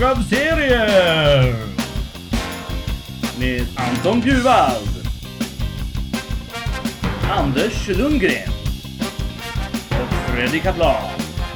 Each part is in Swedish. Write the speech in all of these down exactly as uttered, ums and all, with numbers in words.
av serier med Anton Bjurvald, Anders Lundgren och Freddy Kaplan.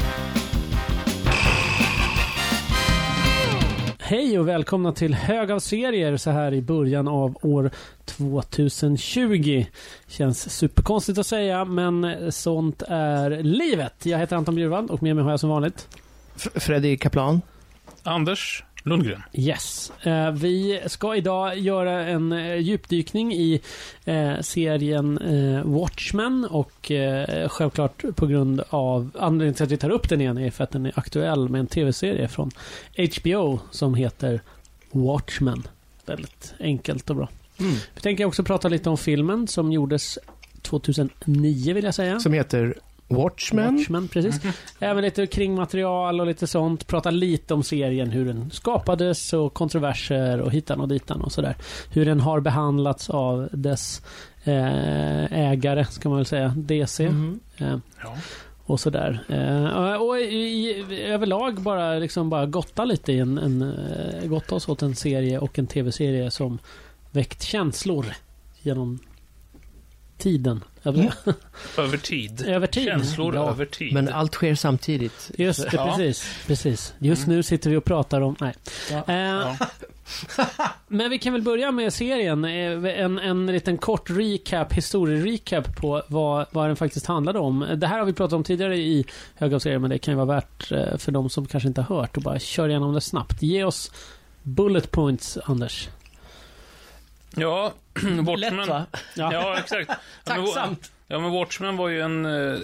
Hej och välkomna till Hög av serier så här i början av år tjugohundratjugo. Känns superkonstigt att säga, men sånt är livet. Jag heter Anton Bjurvald och med mig har jag som vanligt F- Freddy Kaplan. Anders Lundgren. Yes. Eh, vi ska idag göra en eh, djupdykning i eh, serien eh, Watchmen och eh, självklart på grund av anledningen till att vi tar upp den igen är för att den är aktuell med en tv-serie från H B O som heter Watchmen. Väldigt enkelt och bra. Mm. Vi tänker också prata lite om filmen som gjordes tjugohundranio vill jag säga. Som heter Watchmen. Watchmen, precis. Mm. Även lite kring material och lite sånt. Prata lite om serien, hur den skapades och kontroverser och hitan och ditan och sådär. Hur den har behandlats av dess eh, ägare, ska man väl säga, D C. Mm. Eh, ja. Och sådär. Eh, och i, i, överlag bara, liksom bara gotta lite i en, en gotta oss åt en serie och en tv-serie som väckt känslor genom tiden. Mm. Över tid. Över tid. Känslor ja. över tid. Men allt sker samtidigt. Just det, ja. precis, precis. Just mm. nu sitter vi och pratar om... Nej. Ja. Eh, ja. Men vi kan väl börja med serien. En, en liten kort recap, historierecap på vad, vad den faktiskt handlade om. Det här har vi pratat om tidigare i Hög av serier, men det kan ju vara värt för de som kanske inte har hört och bara kör igenom det snabbt. Ge oss bullet points, Anders. Ja, Watchmen. Lätt, va? Ja, ja exakt. Tacksamt. Ja, men Watchmen var ju en eh,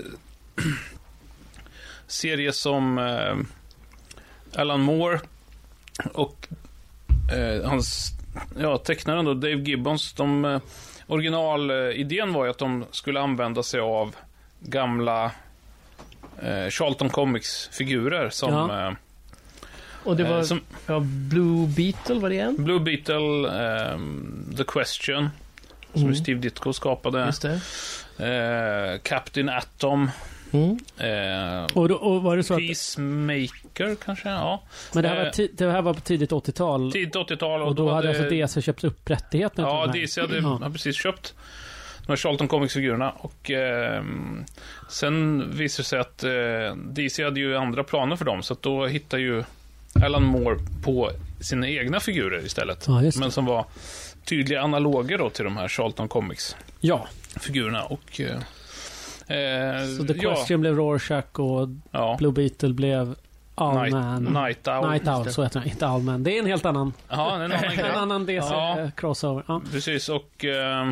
serie som eh, Alan Moore och eh, hans ja, tecknaren då, Dave Gibbons, de eh, originalidén var ju att de skulle använda sig av gamla eh, Charlton Comics-figurer som ja. eh, Och det var som, ja, Blue Beetle, var det igen? Blue Beetle, eh, The Question, som mm. Steve Ditko skapade. Just det. Eh, Captain Atom. Mm. Eh, och, då, och var det så Peacemaker att, kanske, ja. Men det här, var ti- det här var på tidigt åttiotal. Tidigt åttiotal. Och, och då, då hade alltså D C köpt upp rättigheterna. Ja, D C hade, ja. hade precis köpt de här Charlton Comics-figurerna. Och eh, sen visade det sig att eh, D C hade ju andra planer för dem. Så att då hittade ju Alan Moore på sina egna figurer istället. Ja, men som var tydliga analoger då till de här Charlton Comics-figurerna. Ja. Och eh, Eh, så The Question ja. blev Rorschach och ja. Blue Beetle blev Owlman. Night, Night Owl. Night Owl, så heter den. Inte Owlman. Det är en helt annan. Ja, en annan, en annan D C-crossover. Ja. Ja. Precis, och eh,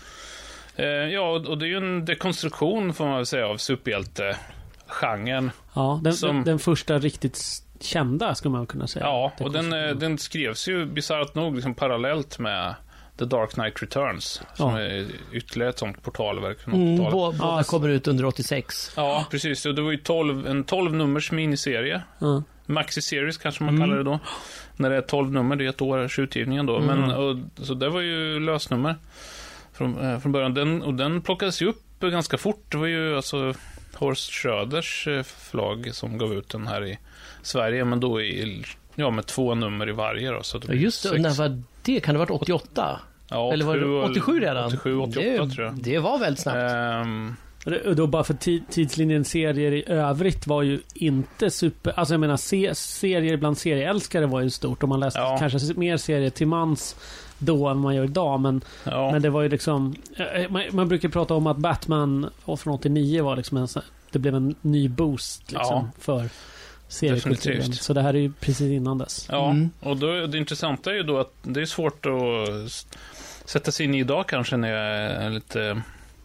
eh, ja, och det är ju en dekonstruktion får man väl säga av superhjälte-genren. Ja, den, som, den, den första riktigt kända skulle man kunna säga. Ja, och den, den skrevs ju bisarrt nog liksom parallellt med The Dark Knight Returns, som ja. är ytterligare ett sånt portalverk från mm, åttiotalet. Båda ja, kommer ut under åttiosex. Ja, precis. Och det var ju tolv, en tolv-nummers miniserie. Mm. Maxi-series kanske man mm. kallar det då. När det är tolv nummer, det är ett år utgivningen då. Mm. Men, och, så det var ju lösnummer från, eh, från början. Den, och den plockades ju upp ganska fort. Det var ju alltså Horst Schröders eh, förlag som gav ut den här i Sverige, men då i... Ja, med två nummer i varje då. Så det ja, just det, när var det? Kan det ha varit åttioåtta? Ja, eller var det åttiosju redan? åttiosju, åttioåtta det, tror jag. Det var väldigt snabbt. Um, och då bara för t- tidslinjen serier i övrigt var ju inte super... Alltså jag menar, se- serier bland serieälskare var ju stort. Och man läste ja. kanske mer serier till mans då än man gör idag. Men, ja. men det var ju liksom... Man, man brukar prata om att Batman från åttionio var liksom en, det blev en ny boost liksom, ja. för... seriekulturen. Så det här är ju precis innan dess. Ja, mm. och då, det intressanta är ju då att det är svårt att sätta sig in i idag kanske när jag är lite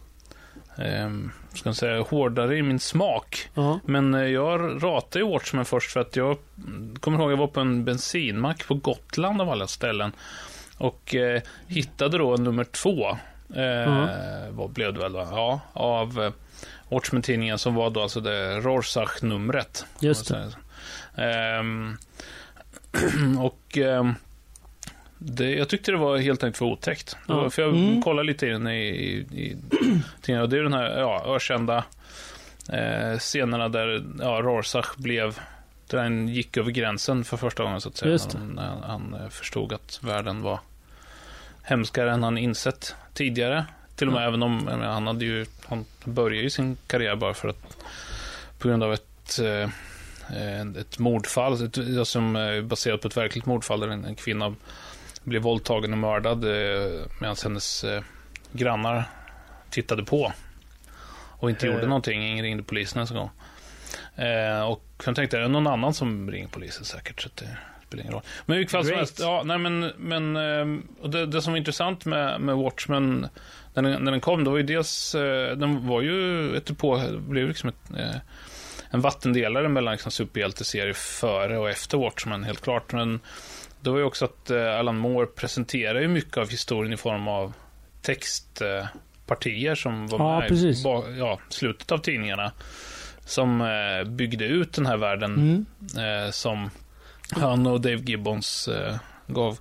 eh, ska man säga, hårdare i min smak. Uh-huh. Men jag ratade ju Watchmen först för att jag kommer ihåg att jag var på en bensinmack på Gotland av alla ställen och eh, hittade då nummer två eh, uh-huh. vad blev det väl då? Ja, av eh, Watchmen-tidningen som var då alltså det Rorschach-numret. Just det. Ehm, och ehm, det, jag tyckte det var helt enkelt för otäckt. Ja. För jag mm. kollade lite in i, i, i tidningen och det är den här ja, ökända eh, scenerna där ja, Rorschach blev där han gick över gränsen för första gången så att säga. Just När, när han förstod att världen var hemskare än han insett tidigare. Till och med mm. även om menar, han hade ju han började ju sin karriär bara för att på grund av ett eh, ett mordfall ett, som är baserat på ett verkligt mordfall där en, en kvinna blev våldtagen och mördad eh, medan hennes eh, grannar tittade på och inte Mm. gjorde någonting. Ingen ringde polisen ens en gång. Eh, och jag tänkte, är det någon annan som ringer polisen säkert, så att det spelar ingen roll. Men i vilket fall som helst, ja, nej men, men eh, och det, det som var intressant med, med Watchmen när den, när den kom, då var ju dels eh, den var ju ett på, blev liksom ett, eh, en vattendelare mellan liksom superhjälteserier före och efter Watchmen, helt klart. Men det var ju också att eh, Alan Moore presenterar ju mycket av historien i form av textpartier eh, som var ja, med precis. i ba, ja, slutet av tidningarna, som eh, byggde ut den här världen mm. eh, som han och Dave Gibbons eh, gav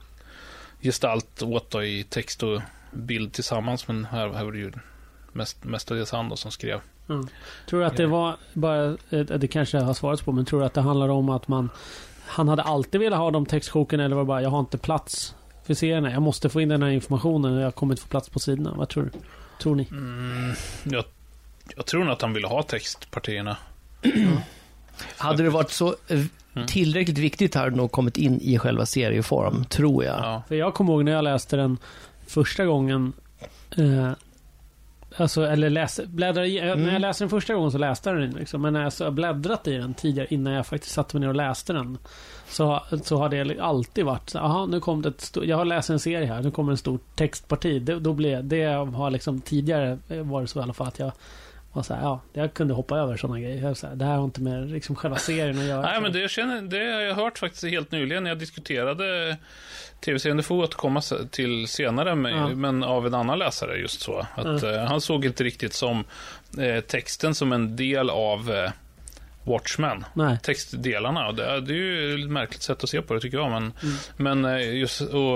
gestalt åt då, i text och bild tillsammans, men här, här var det ju mest, mestadels han då som skrev. Mm. Tror du att det var bara, det kanske jag har svarat på, men tror du att det handlar om att man han hade alltid velat ha de textsjoken, eller var det bara jag har inte plats för serierna, jag måste få in den här informationen och jag kommer inte få plats på sidorna? Vad tror du? Tror ni? Mm, jag, jag tror nog att han ville ha textpartierna. Mm. Hade det varit så tillräckligt viktigt hade det nog kommit in i själva serieform, tror jag. Ja. För jag kommer ihåg när jag läste den första gången eh, alltså, eller läste, bläddra i, mm. när jag läste den första gången så läste jag den liksom, men när jag så bläddrat i den tidigare innan jag faktiskt satte mig ner och läste den, så, så har det alltid varit så, aha, nu kom det ett stort, jag har läst en serie här, nu kommer en stor textparti, det, då blir det har liksom tidigare varit så i alla fall att jag var så här, ja, jag kunde hoppa över sådana grejer. Jag så här, det här har inte med liksom själva serien att göra. Nej, men det, känner, det har jag hört faktiskt helt nyligen när jag diskuterade tv-serien. Det får återkomma till senare med, ja. men av en annan läsare just så. Att, mm. eh, han såg inte riktigt som eh, texten som en del av eh, Watchmen. Nej. Textdelarna. Och det, det är ju ett märkligt sätt att se på det tycker jag. Men, mm. men eh, just och,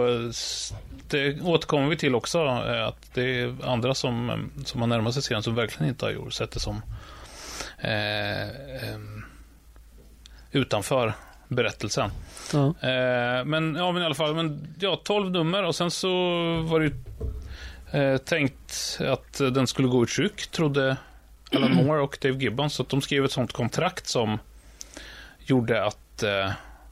det återkommer vi till också, eh, att det är andra som, som har närmat sig serien som verkligen inte har gjort sett det som eh, eh, utanför berättelsen. Ja. Eh, men ja, men i alla fall, men ja, tolv nummer och sen så var det ju eh, tänkt att den skulle gå i tryck, trodde Alan Moore och Dave Gibbons, så att de skrev ett sånt kontrakt som gjorde att eh,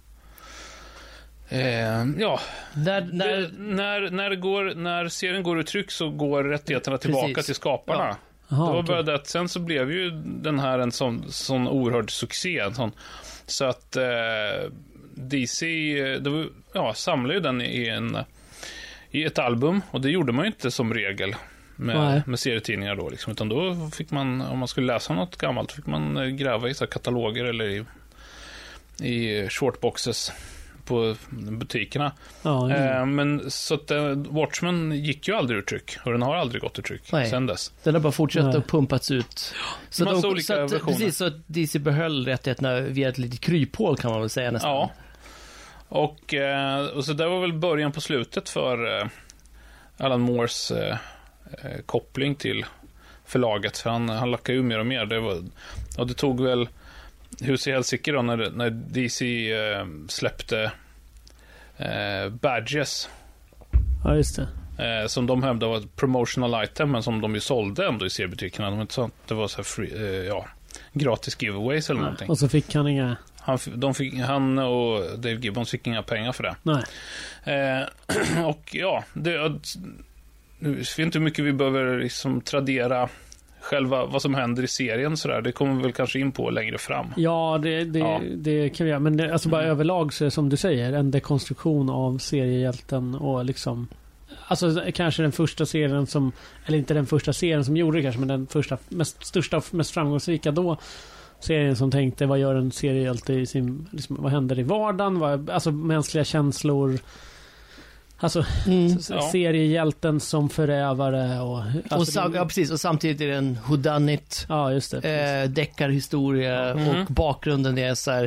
eh, ja när, när... Det, när, när, det går, när serien går i tryck så går rättigheterna tillbaka Precis. till skaparna. Ja. Aha, det var okay. bara det att sen så blev ju den här en sån, sån oerhörd succé, en sån, så att eh, D C det var, ja, samlade ju den i, en, i ett album, och det gjorde man ju inte som regel med, med serietidningar då liksom, utan då fick man, om man skulle läsa något gammalt, fick man gräva i så här kataloger eller i, i shortboxes på butikerna. Ja, eh, men så att eh, Watchmen gick ju aldrig ur tryck, och den har aldrig gått ur tryck sen dess. Den har bara fortsatt att pumpats ut. Så, de, de, så att, precis, så att D C behöll rättigheterna via ett litet kryphål kan man väl säga nästan. Ja. Och, eh, och så det var väl början på slutet för eh, Alan Moores eh, eh, koppling till förlaget, för han, han lackade ju mer och mer. Det var, och det tog väl hus i helsike då när, när D C eh, släppte eh, badges. Ja, just det. Eh, som de hävdade var ett promotional item, men som de ju sålde ändå i seriebutikerna. De inte så, det var så här free, eh, ja, gratis giveaways eller ja, någonting. Och så fick han inga... Han, de fick, han och Dave Gibbons fick inga pengar för det. Nej. Eh, och ja, det, nu vet inte hur mycket vi behöver liksom tradera själva vad som händer i serien så där. Det kommer vi väl kanske in på längre fram. Ja, det, det, ja. det kan vi göra. Men det, alltså bara mm. överlag så är som du säger en dekonstruktion av seriehjälten och liksom, alltså kanske den första serien som, eller inte den första serien som gjorde det kanske, men den första, mest största, mest framgångsrika då serien som tänkte, vad gör en seriehjälte i sin, liksom, vad händer i vardagen, vad, alltså mänskliga känslor, alltså mm, ja. seriehjälten som förövare och, alltså och sam- det, ja, precis, och samtidigt är det en whodunit, ja, just det, eh, deckarhistoria mm. och bakgrunden är så här,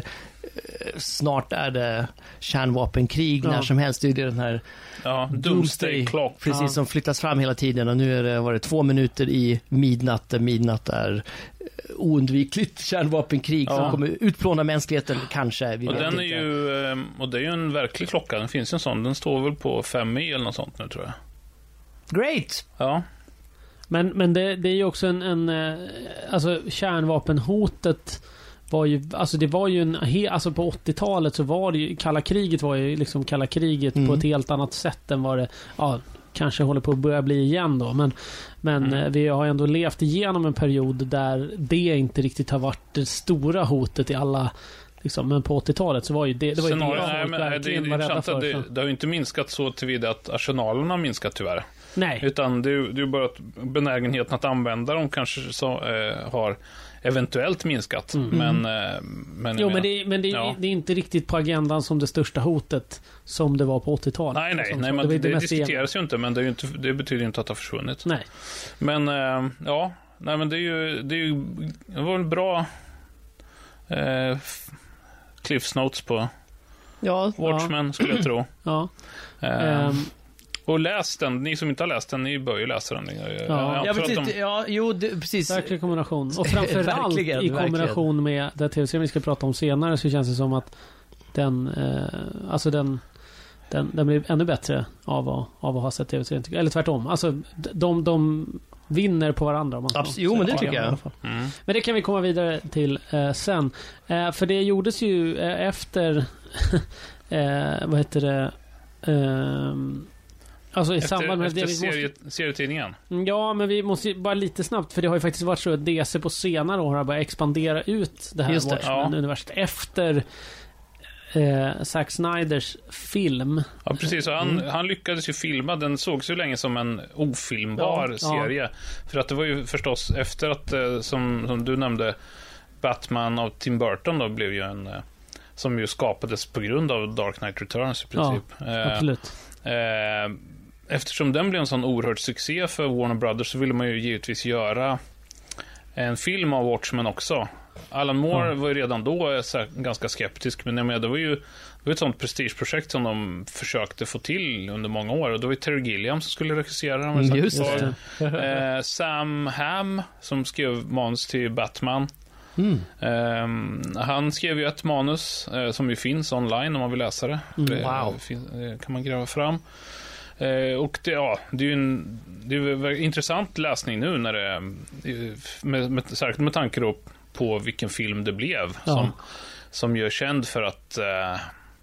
snart är det kärnvapenkrig Ja. när som helst. Det är ju den här Ja, Doomsday Clock. precis, Ja. som flyttas fram hela tiden, och nu är det, var det två minuter i midnatt, där midnatt är oundvikligt kärnvapenkrig Ja. som kommer utplåna mänskligheten, kanske. Vi Och vet den är inte. ju, eh, och det är ju en verklig klocka. Den finns ju en sån. Den står väl på fem i eller något sånt nu, tror jag. Great! Ja. Men, men det, det är ju också en, en eh, alltså kärnvapenhotet var ju, alltså det var ju en, he, alltså på åttiotalet så var det ju, kalla kriget var ju liksom kalla kriget Mm. på ett helt annat sätt än vad det, ja, kanske håller på att börja bli igen då, men, men Mm. eh, vi har ändå levt igenom en period där det inte riktigt har varit det stora hotet i alla, liksom, men på åttiotalet så var ju det, det var ju Sen har, det nej, folk men, det är verkligen var rädda intressant för. att det, så. det har ju inte minskat så tillvida att arsenalerna har minskat tyvärr. Nej. Utan det är ju det är ju bara att benägenheten att använda dem kanske så, eh, har eventuellt minskat. Mm. Men, eh, men, Jo, jag men menar- det, är- men det, är- ja. det är inte riktigt på agendan som det största hotet som det var på åttiotalet. Nej, nej, Som nej så. men var det, ju mest diskuteras ju inte, men det, är ju inte, det betyder ju inte att det har försvunnit. igen. Nej. Men, eh, ja, nej men det är ju, det är ju, det var en bra eh, f- Cliffs Notes på Ja, Watchmen, skulle jag tro. Ja. Eh, Ehm, och läs den, ni som inte har läst den, ni bör ju läsa den. Jag, jag, Ja. ja, tror att precis, de, ja, jo, det, precis. verklig kombination. Och framförallt Verkligen, i kombination med den tv-serien vi ska prata om senare, så känns det som att den, eh, alltså den, den, den blir ännu bättre av att, av att ha sett tv-serien. tycker jag. Eller tvärtom. Alltså, de, de vinner på varandra. Om man ska Abs- jo, men det säga, tycker i jag. alla fall. mm. Men det kan vi komma vidare till eh, sen. Eh, för det gjordes ju eh, efter eh, vad heter det ehm, alltså i samband med Efter, det efter vi serie, måste, serietidningen. ja, men vi måste ju bara lite snabbt, för det har ju faktiskt varit så att D C på senare år har börjat expandera ut det här Just det, Watchmen-universet efter eh, Zack Snyders film. Ja, precis. Så han, Mm. han lyckades ju filma. Den sågs ju länge som en ofilmbar Ja, serie. För att det var ju förstås efter att, eh, som, som du nämnde, Batman av Tim Burton då blev ju en, eh, som ju skapades på grund av Dark Knight Returns i princip. Eh, Absolut. eh, eftersom den blev en sån oerhörd succé för Warner Brothers, så ville man ju givetvis göra en film av Watchmen också. Alan Moore Ja. var ju redan då eh, så här, ganska skeptisk, men jag menar, det var ju det var ett sånt prestigeprojekt som de försökte få till under många år, och då var ju Terry Gilliam som skulle regissera den. Mm, just Just det. det. Eh, Sam Hamm som skrev manus till Batman. Mm. Eh, han skrev ju ett manus eh, som ju finns online om man vill läsa det. Mm. Det, Wow. fin- det kan man gräva fram. Eh, och det, ja, det är ju en, det är ju en intressant läsning nu när det, med, med, särskilt med tanke då på vilken film det blev, Ja. som, som ju är känd för att eh,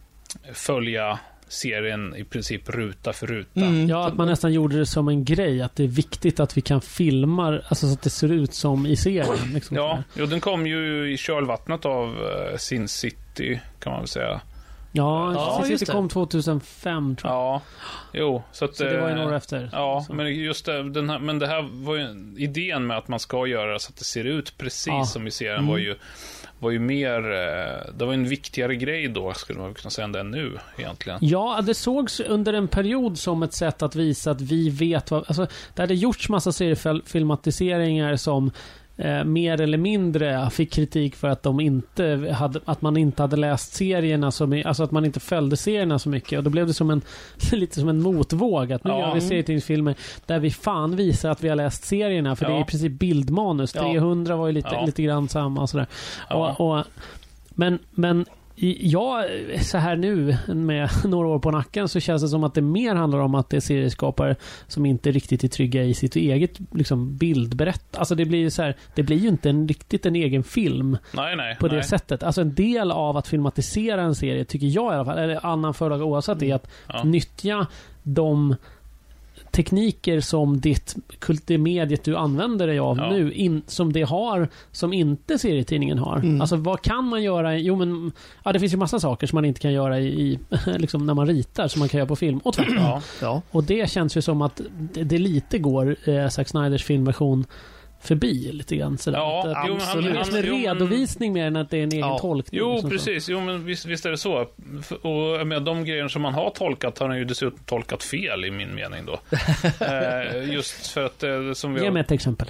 följa serien i princip ruta för ruta. Mm. Ja, att man nästan gjorde det som en grej, att det är viktigt att vi kan filma, alltså så att det ser ut som i serien. Liksom. Ja, jo, den kom ju i kölvattnet av uh, Sin City, kan man väl säga. Ja, Ja, precis, just det det. kom tjugohundrafem tror jag. Ja, jo. Så, att, Så det var ju eh, några efter. Ja, Så. men just det, den här, men det här var ju idén med att man ska göra så att det ser ut precis Ja. som i serien Mm. var ju var ju mer, eh, det var en viktigare grej då, skulle man kunna säga, än det är nu egentligen. Ja, det sågs under en period som ett sätt att visa att vi vet vad... Alltså, det hade gjorts massa seriefilmatiseringar som eh, mer eller mindre fick kritik för att de inte hade, att man inte hade läst serierna så mycket, alltså att man inte följde serierna så mycket, och då blev det som en lite som en motvåg att nu Ja. gör vi serietidningsfilmer där vi fan visar att vi har läst serierna, för Ja. det är i princip bildmanus. Ja. trehundra var ju lite, Ja. lite grann samma och sådär. Ja. Och, och, men, men i- ja, så här nu med några år på nacken så känns det som att det mer handlar om att det är serieskapare som inte riktigt är trygga i sitt eget liksom, bildberätt. Alltså det blir ju så här, det blir ju inte en, riktigt en egen film Nej, nej. på nej. det sättet. Alltså en del av att filmatisera en serie, tycker jag i alla fall, eller annan förlag oavsett, är att Ja. nyttja de tekniker som ditt kult- det mediet du använder dig av Ja. nu, in, som det har, som inte serietidningen har. Mm. Alltså vad kan man göra? Jo men, ja, det finns ju massa saker som man inte kan göra i, i liksom när man ritar, som man kan göra på film. Och tvärtom. Ja. Ja. Och det känns ju som att det, det lite går eh, Zack Snyders filmversion förbi lite grann sådär. Ja, att, jo, men han- det är mer han- som en jo, men- redovisning mer än att det är en egen Ja. tolkning. Jo, liksom så. precis. Jo, men visst, visst är det så. Och med de grejer som man har tolkat har han ju dessutom tolkat fel i min mening då. eh, just för att eh, som vi Ge har... mig ett exempel.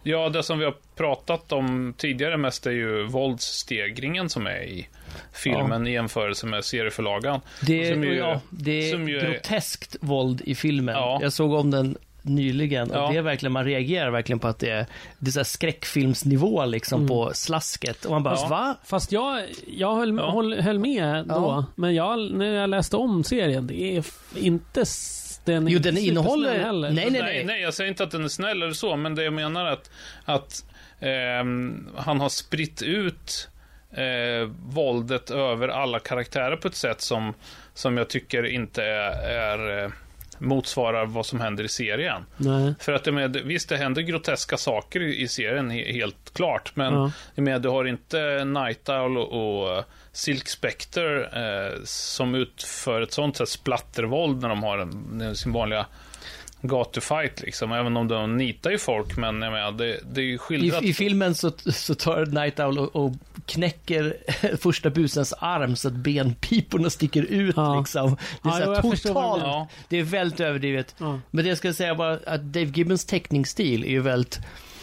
Ja, det som vi har pratat om tidigare mest är ju våldsstegringen som är i filmen ja. i jämförelse med serieförlagan. Det är, ju, ja, det är groteskt är... våld i filmen. Ja. Jag såg om den nyligen och ja. det är verkligen, man reagerar verkligen på att det är, det är så här skräckfilmsnivå liksom mm. på slasket. Och man bara, ja. va? Fast jag, jag höll, ja. höll, höll med då, ja. men jag, när jag läste om serien, det är inte den jo, den innehåller heller. Nej, nej, nej. nej, nej, jag säger inte att den är snäll eller så, men det jag menar att, att eh, han har spritt ut eh, våldet över alla karaktärer på ett sätt som, som jag tycker inte är, är eh, motsvarar vad som händer i serien. Nej. För att det med, visst, det händer groteska saker i, i serien, helt klart, men ja. med, du har inte Night Owl och, och Silk Spectre eh, som utför ett sånt sätt splattervåld när de har en, sin vanliga gatufight liksom, även om de nitar ju folk, men jag menar, det, det är ju skildrat. I, i filmen så, så tar Night Owl och, och knäcker första busens arm så att benpiporna sticker ut ja. liksom. Det är ja, så här totalt, ja. det är väldigt överdrivet. Ja. Men det jag ska säga bara att Dave Gibbons teckningsstil är ju väldigt,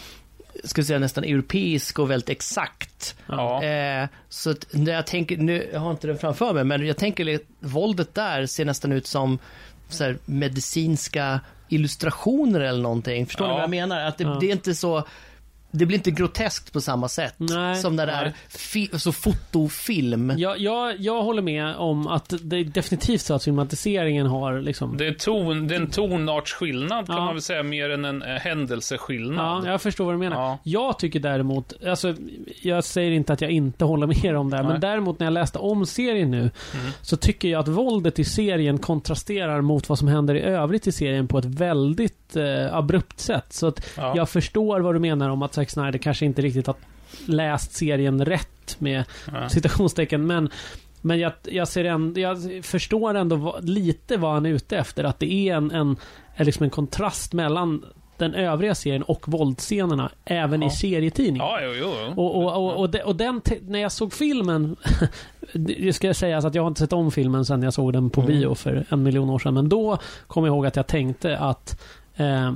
ska säga nästan europeisk och väldigt exakt. Ja. Eh, så att när jag tänker, nu jag har inte den framför mig, men jag tänker att våldet där ser nästan ut som så här medicinska illustrationer eller någonting. Förstår ja. ni vad jag menar? Att det, ja. det är inte så, det blir inte groteskt på samma sätt nej, som när det är fi, så fotofilm. Jag, jag, jag håller med om att det är definitivt så att filmatiseringen har liksom... Det är, ton, det är en tonartsskillnad kan ja. man väl säga, mer än en äh, händelseskillnad. Ja, jag förstår vad du menar. Ja. Jag tycker däremot, alltså, jag säger inte att jag inte håller med om det här, men däremot när jag läste om serien nu mm. så tycker jag att våldet i serien kontrasterar mot vad som händer i övrigt i serien på ett väldigt eh, abrupt sätt. Så att ja. jag förstår vad du menar om att Zack Snyder kanske inte riktigt har läst serien rätt med ja. citationstecken, men men jag, jag ser ändå, jag förstår ändå vad, lite vad han är ute efter, att det är en, en, är liksom en kontrast mellan den övriga serien och våldscenerna även ja. i serietidningen. Ja, jo, jo. Och, och, och, och, de, och den, när jag såg filmen det ska jag säga att jag har inte sett om filmen sedan jag såg den på mm. bio för en miljon år sedan, men då kom jag ihåg att jag tänkte att eh,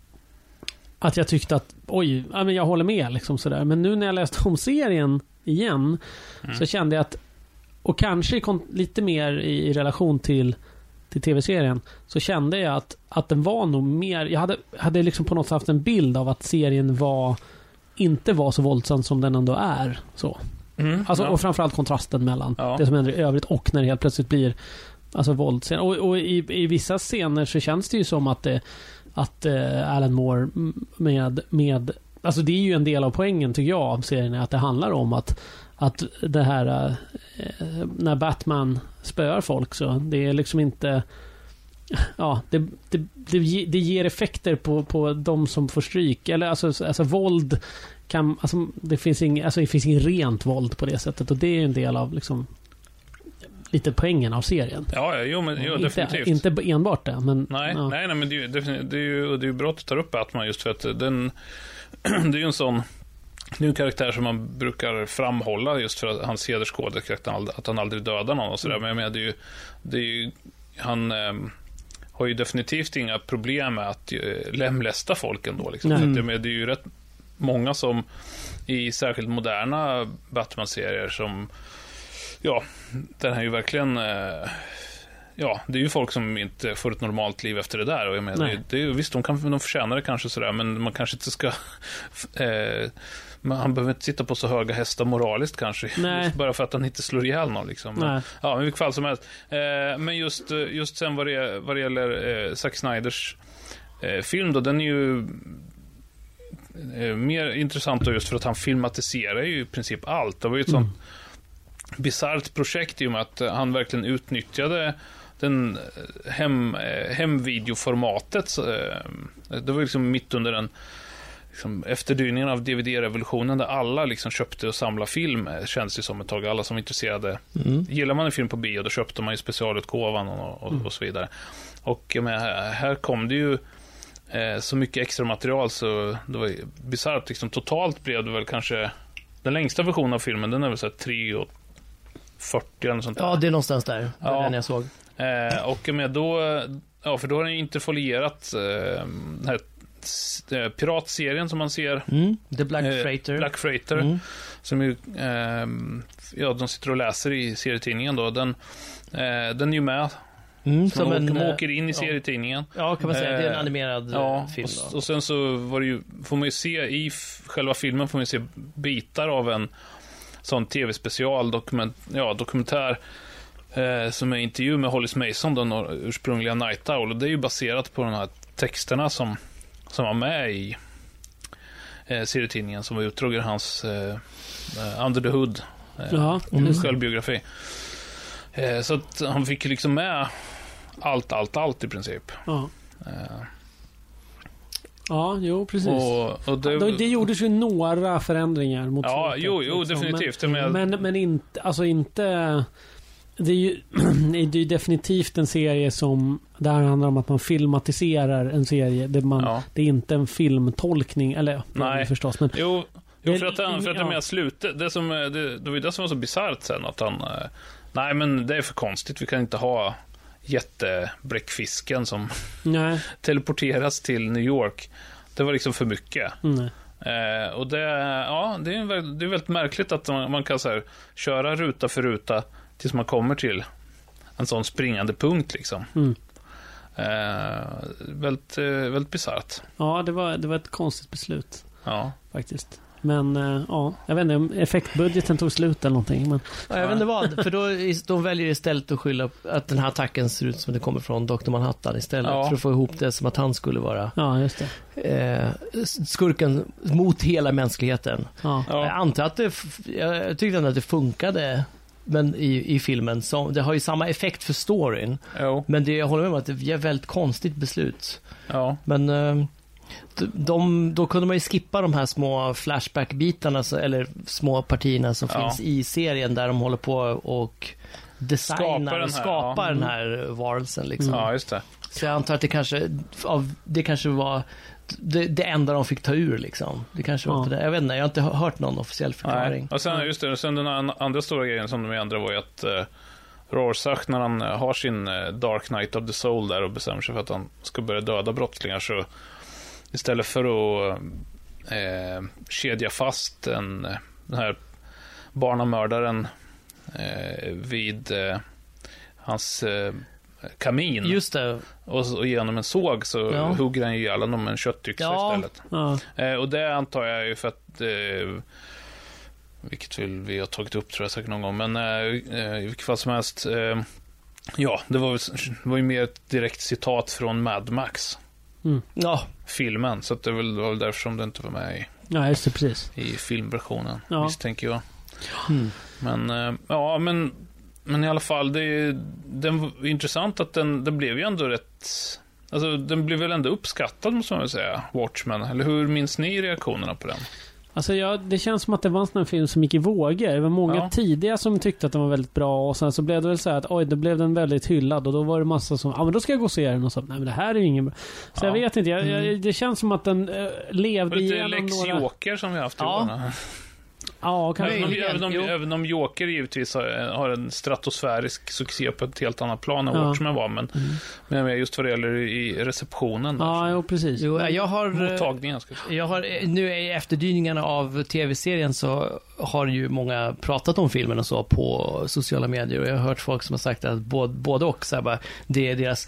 att jag tyckte att oj, ja, men jag håller med liksom sådär. Men nu när jag läste om serien igen mm. så kände jag att, och kanske kom lite mer i, i relation till till tv-serien, så kände jag att, att den var nog mer, jag hade, hade liksom på något sätt haft en bild av att serien var inte var så våldsam som den ändå är så. Mm, alltså, ja. Och framförallt kontrasten mellan ja. det som händer i övrigt och när det helt plötsligt blir alltså våldsscener. Och, och i, i vissa scener så känns det ju som att det att uh, Alan Moore med, med alltså det är ju en del av poängen tycker jag av serien, är att det handlar om att att det här uh, när Batman spöar folk, så det är liksom inte ja, det, det, det, det ger effekter på, på de som får stryk, eller alltså, alltså våld kan, alltså det finns ing, alltså det finns ingen rent våld på det sättet, och det är ju en del av liksom lite poängen av serien. Ja, ja jo, men jo, inte, definitivt. Inte enbart det, men nej, ja. nej, nej, men det är ju det är ju det är ju bra att du tar upp Batman, just för att den det är ju en sån, det är en karaktär som man brukar framhålla just för att hans hederskod, att han aldrig dödar någon och sådär, mm. men jag menar, det är ju, det är ju han eh, har ju definitivt inga problem med att eh, lemlästa folk ändå liksom. Så att det, det är ju rätt många som i särskilt moderna Batman-serier som ja, den här är ju verkligen eh, ja, det är ju folk som inte får ett normalt liv efter det där, och jag menar, det, det är ju, visst, de, kan, de förtjänar det kanske sådär, men man kanske inte ska eh, man, han behöver inte sitta på så höga hästar moraliskt kanske, just bara för att han inte slår ihjäl någon liksom. Men, ja, men i vilket fall som helst. Eh, men just, just sen vad det, vad det gäller eh, Zack Snyders eh, film då, den är ju eh, mer intressant då, just för att han filmatiserar ju i princip allt. Det var ju ett mm. sånt bisarrt projekt i och med att han verkligen utnyttjade den hem, hemvideoformatet. Det var liksom mitt under den liksom efterdyningen av D V D-revolutionen, där alla liksom köpte och samlade film, känns det som ett tag. Alla som var intresserade. Mm. Gillar man en film på bio, då köpte man ju specialutgåvan och, och, och så vidare. Och men, här kom det ju eh, så mycket extra material, så det var bisarrt. Liksom, totalt blev det väl kanske den längsta versionen av filmen, den är väl så här tre fyrtio eller sånt där. Ja, det är någonstans där. Det ja. Den jag såg. Eh, och med då, ja, för då har den interfolierat eh, den här äh, piratserien som man ser. Mm, The Black äh, Freighter. Black Freighter. Mm. Som ju, äh, ja, de sitter och läser i serietidningen då. Den, äh, den är ju med. Mm, som som en, en, åker in i serietidningen. Ja, kan man säga. Det är en animerad ja, film. Och, och sen så var det ju, får man ju se i f- själva filmen får man ju se bitar av en sån tv-special dokument, ja, dokumentär eh, som är intervju med Hollis Mason, den ursprungliga Night Owl. Och det är ju baserat på de här texterna som, som var med i eh, serietidningen som var utdrag ur hans eh, Under the Hood eh, ja, mm. självbiografi. Eh, så att han fick liksom med allt, allt, allt i princip. Ja. Eh. Ja, jo, precis. Och, och det, det, det gjordes ju några förändringar mot ja, slutet, jo, jo, liksom. definitivt. Men, men, men inte, alltså inte... Det är ju det är definitivt en serie som där handlar om att man filmatiserar en serie. Det, man, ja. det är inte en filmtolkning, eller nej, förstås. Men jo, jo, för att, han, för att det med slutet, det, som, det, det var ju det som var så bisarrt sen, att han... Nej, men det är för konstigt. Vi kan inte ha jättebläckfisken som nej. teleporteras till New York. Det var liksom för mycket. Nej. Eh, och det, ja, det, är, det är väldigt märkligt att man, man kan så här, köra ruta för ruta tills man kommer till en sån springande punkt liksom. Mm. Eh, väldigt, väldigt bisarrt. Ja, det var, det var ett konstigt beslut. Ja. Faktiskt. Men äh, ja, jag vet inte om effektbudgeten tog slut eller någonting. Men... Ja, jag vet inte vad, för då de väljer istället att skylla att den här attacken ser ut som det kommer från doktor Manhattan istället. Ja. För att få ihop det som att han skulle vara ja, just det. Eh, skurken mot hela mänskligheten. Ja. Jag antar att det, jag tyckte ändå att det funkade. Men i, i filmen, så, det har ju samma effekt för storyn. Jo. Men det, jag håller med om att det är ett väldigt konstigt beslut. Ja. Men eh, de, då kunde man ju skippa de här små flashback-bitarna, eller små partierna som ja. finns i serien där de håller på och designar och skapar ja. den här varelsen. Liksom. Ja, just det. Så jag antar att det kanske, av, det kanske var det, det enda de fick ta ur liksom. Det kanske var ja. det. Jag vet inte, jag har inte hört någon officiell förklaring. Nej. Och sen, just det, sen den andra stora grejen som de andra var ju att uh, Rorschach, när han har sin uh, Dark Knight of the Soul där och bestämmer sig för att han ska börja döda brottslingar, så istället för att uh, kedja fast en, den här barnamördaren uh, vid uh, hans uh, kamin. Just det. Och, och genom en såg så ja. hugger han ju ihjäl honom med en köttyxa ja. istället. Ja. Eh, och det antar jag ju för att eh, vilket vill vi har tagit upp tror jag säkert någon gång, men eh, i vilket fall som helst eh, ja, det var, det var ju mer ett direkt citat från Mad Max. Mm. Ja. Filmen, så att det var väl, det var väl därför som det inte var med i, ja, just det, precis. i filmversionen, ja. misstänker jag. Mm. Men eh, ja, men Men i alla fall, det är, den var intressant att den, den blev ju ändå rätt... Alltså, den blev väl ändå uppskattad, måste man väl säga, Watchmen. Eller hur minns ni reaktionerna på den? Alltså, ja, det känns som att det var en sån film som gick i vågor. Det var många ja. tidiga som tyckte att den var väldigt bra. Och sen så blev det väl så här att, oj, då blev den väldigt hyllad. Och då var det massa som, ja men då ska jag gå och se den. Och så, nej men det här är ju ingen bra. Så ja. jag vet inte, jag, jag, det känns som att den äh, levde lite igenom Lex några... Joker som vi har haft i ja. åren. Ja, kan även, om, även, om, även om Joker givetvis har, har en stratosfärisk succé på ett helt annat plan än ja. Watchmen var, men, mm. men just vad det gäller i receptionen där, ja, jo, precis. Jo, jag har, mottagningen ska jag jag har nu i efterdyningarna av tv-serien så har ju många pratat om filmen och så på sociala medier, och jag har hört folk som har sagt att både, både och så här, bara, det är deras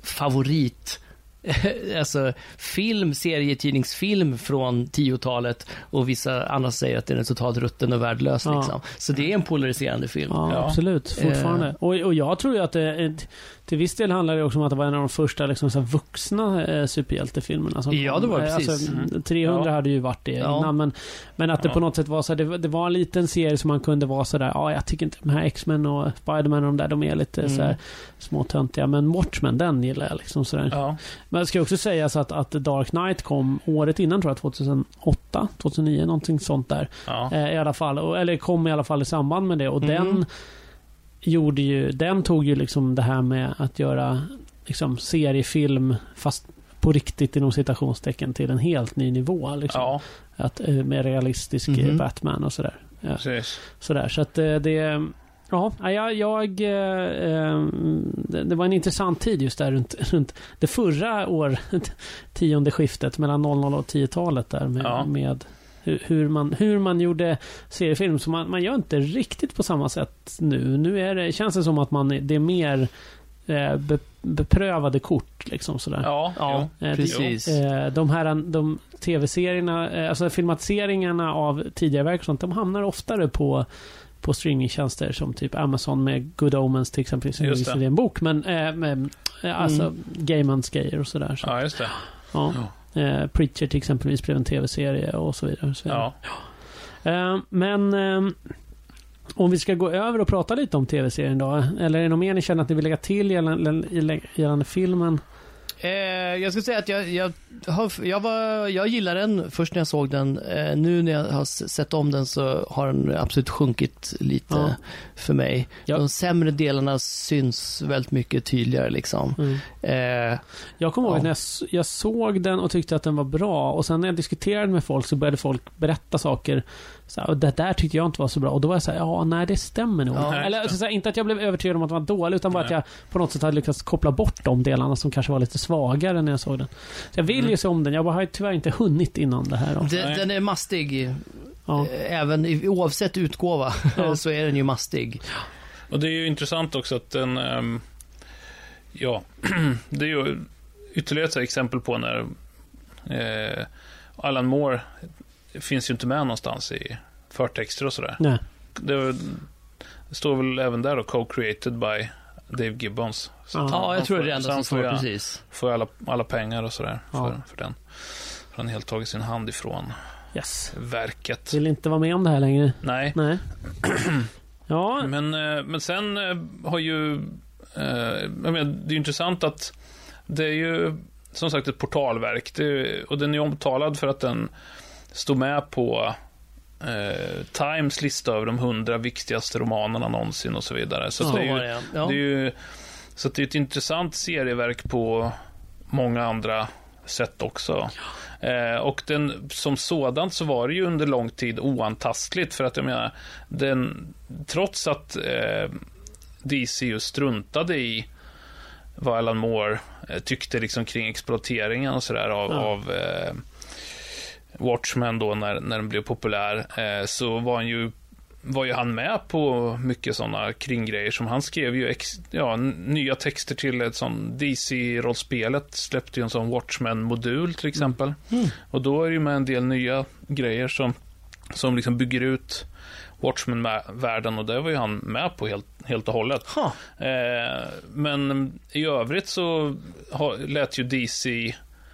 favorit alltså film, serietidningsfilm från tiotalet, och vissa andra säger att den är totalt rutten och värdelös ja. liksom. Så det är en polariserande film. Ja, ja. absolut, fortfarande. Eh. Och, och jag tror ju att det, till viss del handlar det också om att det var en av de första liksom, så vuxna eh, superhjältefilmerna som ja, det var det, precis. Alltså, mm. trehundra ja. hade ju varit det ja. innan, men, men att det ja. på något sätt var så här, det, det var en liten serie som man kunde vara så där, ja, jag tycker inte de här X-Men och Spider-Man och de där, de är lite mm. så här småtöntiga, men Watchmen, den gillar jag liksom så där. Ja. Men jag ska också säga så att, att Dark Knight kom året innan, tror jag, tjugohundraåtta, tjugohundranio, någonting sånt där. Ja. Eh, i alla fall, och, eller kom i alla fall i samband med det, och mm. den gjorde ju, den tog ju liksom det här med att göra liksom seriefilm fast på riktigt inom citationstecken till en helt ny nivå liksom. Ja. Att, med realistisk mm. Batman och sådär. Ja. Precis. Sådär, så att det, det Ja, jag, jag eh, det, det var en intressant tid just där runt, runt det förra året, tionde skiftet mellan noll noll och tio-talet där med, ja. med hur, hur, man, hur man gjorde seriefilm. Så man, man gör inte riktigt på samma sätt nu. Nu är det, känns det som att man, det är mer eh, be, beprövade kort liksom sådär. Ja, ja eh, precis. Eh, de här de tv-serierna, eh, alltså filmatiseringarna av tidigare verk och sånt, de hamnar oftare på på streamingtjänster som typ Amazon med Good Omens till exempel, som just det är en bok, men äh, med, äh, alltså mm. Gaimans grejer och sådär. Så. Ja, just det. Ja. Ja. Äh, Preacher till exempelvis blev en tv-serie och så vidare. Och så vidare. Ja. Ja. Äh, men äh, om vi ska gå över och prata lite om tv-serien då, eller är det något mer ni känner att ni vill lägga till gällande, gällande filmen? Eh, jag ska säga att jag, jag, har, jag, var, jag gillar den först när jag såg den. Eh, nu när jag har sett om den så har den absolut sjunkit lite ja. för mig. Ja. De sämre delarna syns väldigt mycket tydligare liksom. Mm. Eh, jag kommer ihåg ja. när jag, jag såg den och tyckte att den var bra, och sen när jag diskuterade med folk så började folk berätta saker så här, och det där tyckte jag inte var så bra, och då var jag så här, ja nej det stämmer nog. Ja, eller alltså, så här, inte att jag blev övertygad om att det var dåligt, utan bara nej. att jag på något sätt hade lyckats koppla bort de delarna som kanske var lite svagare när jag såg den. Så jag vill mm. ju se om den, jag bara har tyvärr inte hunnit innan det här. Den, den är mastig. Ja. Även oavsett utgåva ja. så är den ju mastig. Och det är ju intressant också att den um, ja, det är ju ytterligare ett exempel på när eh, Alan Moore finns ju inte med någonstans i förtexter och sådär. Nej. Det, det står väl även där då, co-created by Dave Gibbons. Så ja, han, jag tror får, det är det enda som står jag, precis. Får alla, alla pengar och sådär ja. för, för den. För han helt tagit sin hand ifrån yes. verket. Vill inte vara med om det här längre. Nej. Nej. ja. Men, men sen har ju jag menar, det är intressant att det är ju som sagt ett portalverk. Det, och den är omtalad för att den stod med på eh, Times lista över de hundra viktigaste romanerna någonsin och så vidare. Så, så det, är ju, det. Ja. det är ju så det är ett intressant serieverk på många andra sätt också. Ja. Eh, och den, som sådant så var det ju under lång tid oantastligt, för att jag menar, den, trots att eh, D C ju struntade i vad Alan Moore eh, tyckte liksom kring exploateringen och sådär av, ja. av eh, Watchmen då när, när den blev populär, eh, så var han ju var ju han med på mycket sådana kringgrejer som han skrev ju ex, ja, nya texter till ett sånt D C-rollspelet, släppte ju en sån Watchmen-modul till exempel. Mm. Mm. Och då är det ju med en del nya grejer som, som liksom bygger ut Watchmen-världen, och det var ju han med på helt, helt och hållet. Huh. Eh, men i övrigt så har, lät ju D C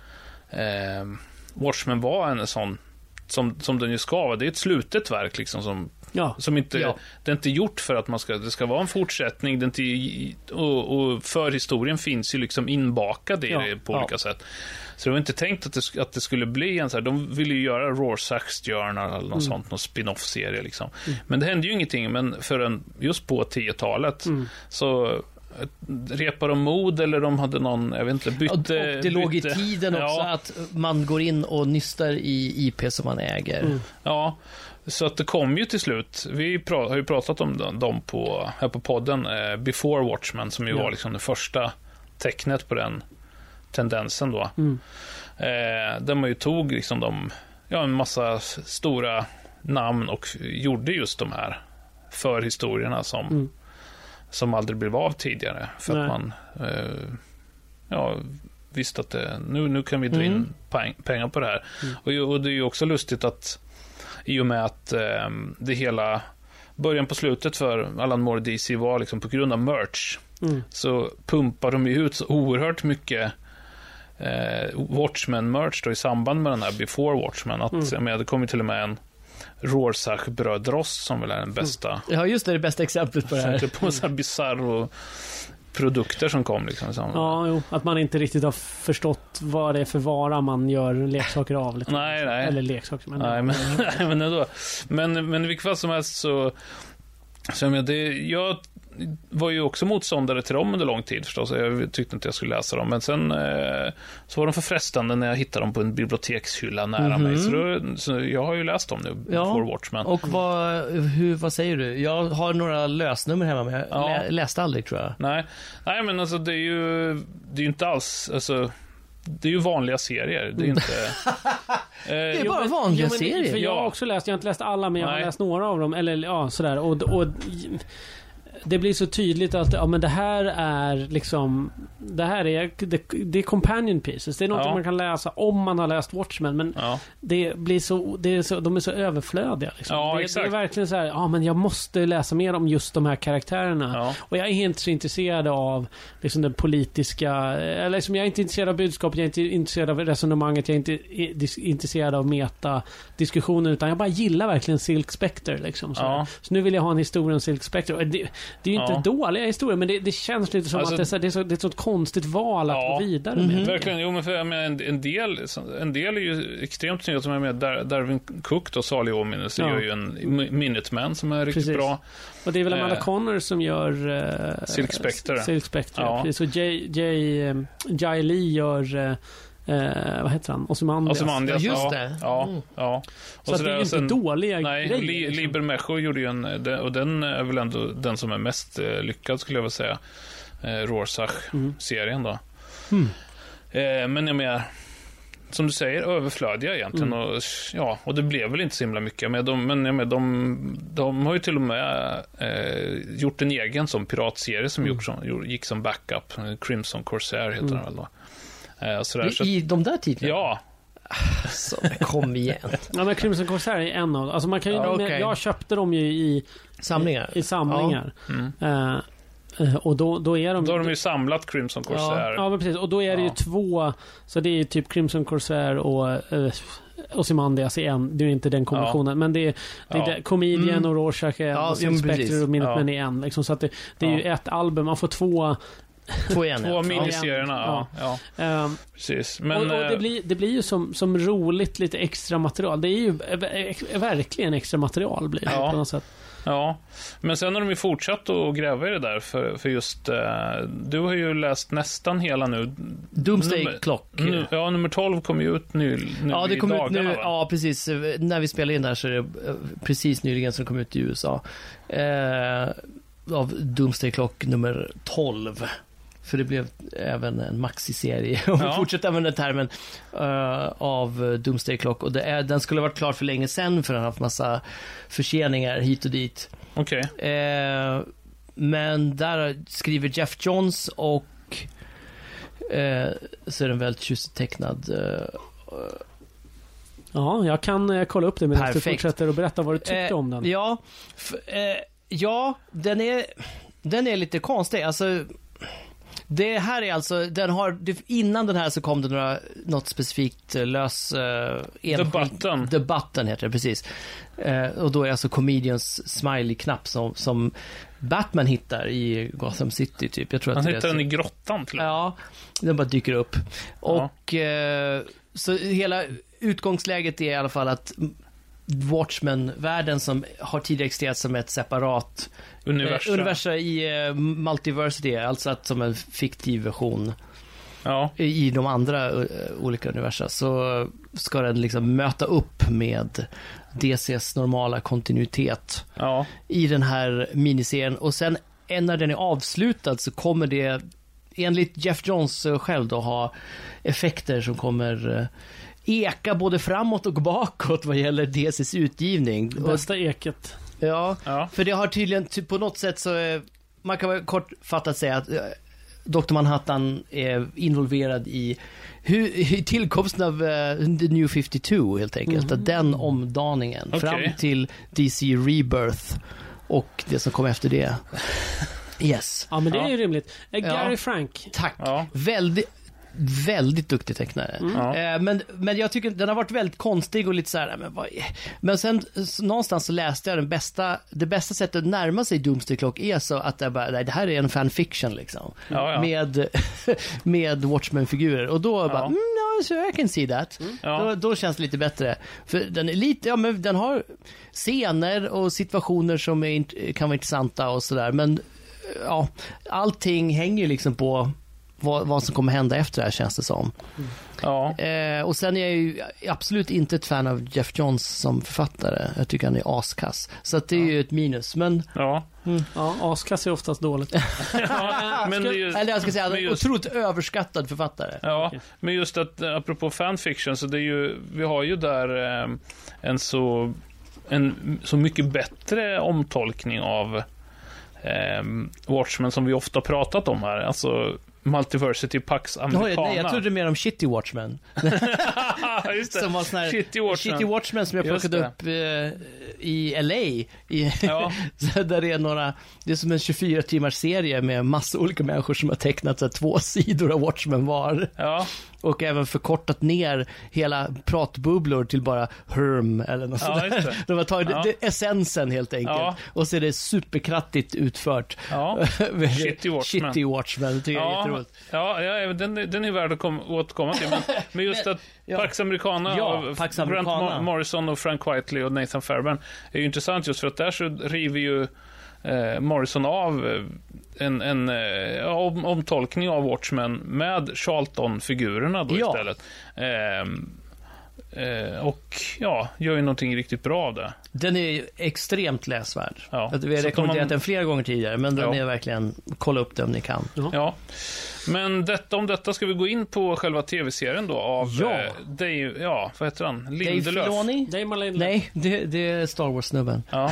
eh, Watchmen var en sån som, som den ju ska vara. Det är ett slutet verk liksom som, ja. som inte, ja. det är inte gjort för att man ska, det ska vara en fortsättning, det är inte, och, och förhistorien finns ju liksom inbakad i ja. det på ja. olika sätt. Så det var inte tänkt att det, att det skulle bli en så här, de ville ju göra Rorschachs Journal eller något mm. sånt, någon spin-off-serie liksom. Mm. Men det hände ju ingenting, men förrän just på tiotalet mm. så repar de mod, eller de hade någon, jag vet inte, bytte. Och det bytte, låg i tiden också ja. att man går in och nystar i I P som man äger. Mm. Ja, så att det kom ju till slut. Vi pra- har ju pratat om dem på, här på podden, eh, Before Watchmen, som ju ja. var liksom det första tecknet på den tendensen då. Mm. Eh, där man ju tog liksom de, ja, en massa stora namn och gjorde just de här förhistorierna som mm. som aldrig blev av tidigare, för Nej. att man eh, ja, visste att det, nu, nu kan vi dra in mm. peng, pengar på det här. Mm. Och, och det är ju också lustigt att i och med att eh, det hela början på slutet för Alan Moore D C var liksom på grund av merch, mm. så pumpar de ju ut så oerhört mycket eh, Watchmen-merch då i samband med den här Before Watchmen, att mm. jag menar, det kom ju till och med en Rorschach brödrost som väl är den bästa. Ja, just det, det bästa exemplet på det här. På så här bizarro produkter som kom liksom. Ja, jo, att man inte riktigt har förstått vad det är för vara man gör leksaker av. Lite. Nej, nej. Eller leksaker. Men nej, men, nej, men ändå. Men, men i vilket fall som helst så Så men det, jag var ju också motståndare till dem under lång tid förstås. Jag tyckte inte jag skulle läsa dem. Men sen eh, så var de för frestande när jag hittade dem på en bibliotekshylla nära mm-hmm. mig. Så, då, så jag har ju läst dem nu, ja. For Watchmen. Och vad, hur, vad säger du? Jag har några lösnummer hemma, men jag ja. lä, läste aldrig, tror jag. Nej, Nej men alltså det är ju det är ju inte alls... Alltså, det är ju vanliga serier. Det är inte... eh, det är bara vanliga jo, men, serier. För jag har också läst, jag har inte läst alla, men jag Nej. har läst några av dem. Eller ja, sådär. Och... och det blir så tydligt att ja, men det här är liksom det här är det, det är companion pieces. Det är något ja. man kan läsa om man har läst Watchmen, men ja. det blir så, det är så de är så överflödiga liksom. Ja, det, det är verkligen så här, ja men jag måste läsa mer om just de här karaktärerna. Ja. Och jag är inte så intresserad av liksom den politiska, eller liksom, jag är inte intresserad av budskapet, jag är inte intresserad av resonemanget, jag är inte intresserad av meta diskussioner, utan jag bara gillar verkligen Silk Spectre liksom, så, ja. så nu vill jag ha en historia om Silk Spectre. Och det, det är ju inte ja. dåliga historier, men det, det känns lite som alltså, att det är, så, det, är så, det är ett sånt konstigt val att ja. gå vidare med. Mm-hmm. Verkligen, jo men för jag menar, en, en, del, en del är ju extremt snyggt, som är med Dar- Darwin Cook då, salig åminnelse, ja. gör ju en Minuteman som är riktigt precis. bra. Och det är väl Amanda eh, Connor som gör eh, Silk Spectre. Silk Spectre, ja. Precis. Och Jay, Jay, um, Jai Lee gör eh, Uh, vad heter han? Ozymandias. Ozymandias, ja, just ja. det. Ja, mm. ja. Och så, så att det är inte sen, dåliga nej, grejer. Li, liksom. Liber Mecho gjorde ju en, och den är väl ändå den som är mest eh, lyckad, skulle jag vilja säga. Eh, Rorschach-serien då. Mm. Eh, men jag menar, som du säger, överflödiga egentligen. Mm. Och, ja, och det blev väl inte så himla mycket. Men, de, men jag menar, de, de har ju till och med eh, gjort en egen som piratserie som mm. gjort som, gick som backup. Crimson Corsair heter mm. den väl då. Sådär, så I de där titlarna? Ja. Så, kom igen. Ja, men Crimson Corsair är en av dem. Alltså man kan ju, ja, okay. jag köpte dem ju i samlingar. I, i samlingar. Ja. Mm. Uh, och då, då är de... Då har de ju samlat Crimson Corsair. Ja, ja men precis. Och då är det ja. ju två... Så det är ju typ Crimson Corsair och... Uh, Ozymandias är en, det är inte den kombinationen, ja. men det är, det är ja. Comedian mm. och Rorschach är en, ja, och Spectre och Minutemen ja. är en liksom, så att det, det är ja. ju ett album, man får två Två, igen, Två miniserierna, ja. ja. ja. Um, Precis. Men, och, och det, blir, det blir ju som, som roligt lite extra material. Det är ju verkligen extra material blir det ja. på något sätt. Ja, men sen har de ju fortsatt att gräva i det där för, för just uh, du har ju läst nästan hela nu. Doomsday nummer, Clock. Nu, ja, nummer tolv kom ju ut nu, nu ja, det kom i dagarna, ut nu, va? ja, precis. När vi spelar in där så är det precis nyligen som kom ut i U S A. Eh, av Doomsday Clock nummer tolv. För det blev även en maxi-serie, om vi ja. fortsätter använda termen, uh, av Doomsday Clock. Och det är, den skulle ha varit klar för länge sedan, för den har haft massa förseningar hit och dit. Okej. Okay. Uh, men där skriver Jeff Johns och uh, så är den väldigt tjusigt-tecknad. Uh, ja, jag kan uh, kolla upp det medan du fortsätter och berätta vad du tyckte uh, om den. Ja, f- uh, ja den, är, den är lite konstig. Alltså... Det här är alltså, den har, innan den här så kom det några, något specifikt lös... Uh, The Button. The Button heter det, precis. Uh, och då är alltså Comedians smiley-knapp som, som Batman hittar i Gotham City, typ. Jag tror Han att hittar det är den i grottan, till Ja, den bara dyker upp. Ja. Och uh, så hela utgångsläget är i alla fall att Watchmen-världen, som har tidigare existerat som ett separat universum, eh, universum i eh, multiversity, alltså att som en fiktiv version ja. i, i de andra uh, olika universum, så ska den liksom möta upp med D C:s normala kontinuitet ja. i den här miniserien. Och sen när den är avslutad så kommer det, enligt Jeff Johns själv då, ha effekter som kommer uh, eka både framåt och bakåt vad gäller D C:s utgivning. Bästa eket. Ja, ja, för det har tydligen på något sätt så, man kan väl kortfattat säga att doktor Manhattan är involverad i hur, i tillkomsten av uh, The New femtiotvå, helt enkelt. Mm. Den omdaningen okay. fram till D C Rebirth och det som kom efter det. Yes. Ja, men det är ju ja. rimligt. Gary ja. Frank. Tack. Ja. Väldigt väldigt duktig tecknare. Mm. Ja. Eh, men, men jag tycker den har varit väldigt konstig och lite så här, men, vad är... men sen så, någonstans så läste jag den bästa, det bästa sättet att närma sig Doomsday Clock är så att det, bara, nej, det här är en fanfiction liksom. Ja, ja. Med, med Watchmen-figurer. Och då Ja. bara, mm, no, so I can see that. Mm. Ja. Då, då känns det lite bättre. För den är lite, ja men den har scener och situationer som är, int- kan vara intressanta och sådär. Men ja, allting hänger ju liksom på vad, vad som kommer hända efter det här, känns det som. Ja. Eh, och sen är jag ju absolut inte ett fan av Jeff Johns som författare. Jag tycker han är askass. Så att det är ju ett minus. Men, Ja. Ja, askass är oftast dåligt. ja. Men det är ju... eller jag ska säga, men en just- otroligt överskattad författare. Ja, men just att eh, apropå fanfiction, så det är ju, vi har ju där eh, en så en så mycket bättre omtolkning av eh, Watchmen som vi ofta pratat om här, alltså Multiversity Pax Oj, Americana. nej, jag trodde mer om Shitty Watchmen. Just det. Som var sån här Shitty Watchmen. Shitty Watchmen som jag Just plockade upp eh, i L A. I, Ja. så där det är några, det är som en tjugofyra timmars serie med massa olika människor som har tecknat så här, två sidor av Watchmen var. Ja, Och även förkortat ner hela pratbubblor till bara Herm eller något Ja, sådär. just det. De har tagit Ja. det, essensen helt enkelt. Ja. Och så är det superkrattigt utfört. ja. Shitty Watchmen. Shitty Watchmen, det tycker jag är Ja, jätteroligt. ja, ja den, den är värd att kom, återkomma till. Men, men just att ja. Pax Americana Ja, av Pax Grant Americana. Mo- Morrison och Frank Whiteley och Nathan Fairbairn är ju intressant just för att där så river ju eh, Morrison av eh, en, en eh, om, omtolkning av Watchmen med Charlton-figurerna då Ja. istället. Ehm, eh, och ja, gör ju någonting riktigt bra av det. Den är ju extremt läsvärd. Ja. Att vi har Så att rekommenderat om man- den flera gånger tidigare, men den Ja. är verkligen, kolla upp den om ni kan. Ja, men detta, om detta ska vi gå in på själva tv-serien då av Ja. eh, Dave, ja, vad heter han? Dave Lindelöf. Filoni? Damon Lindelöf. Nej, det, det är Star Wars-snubben. Ja.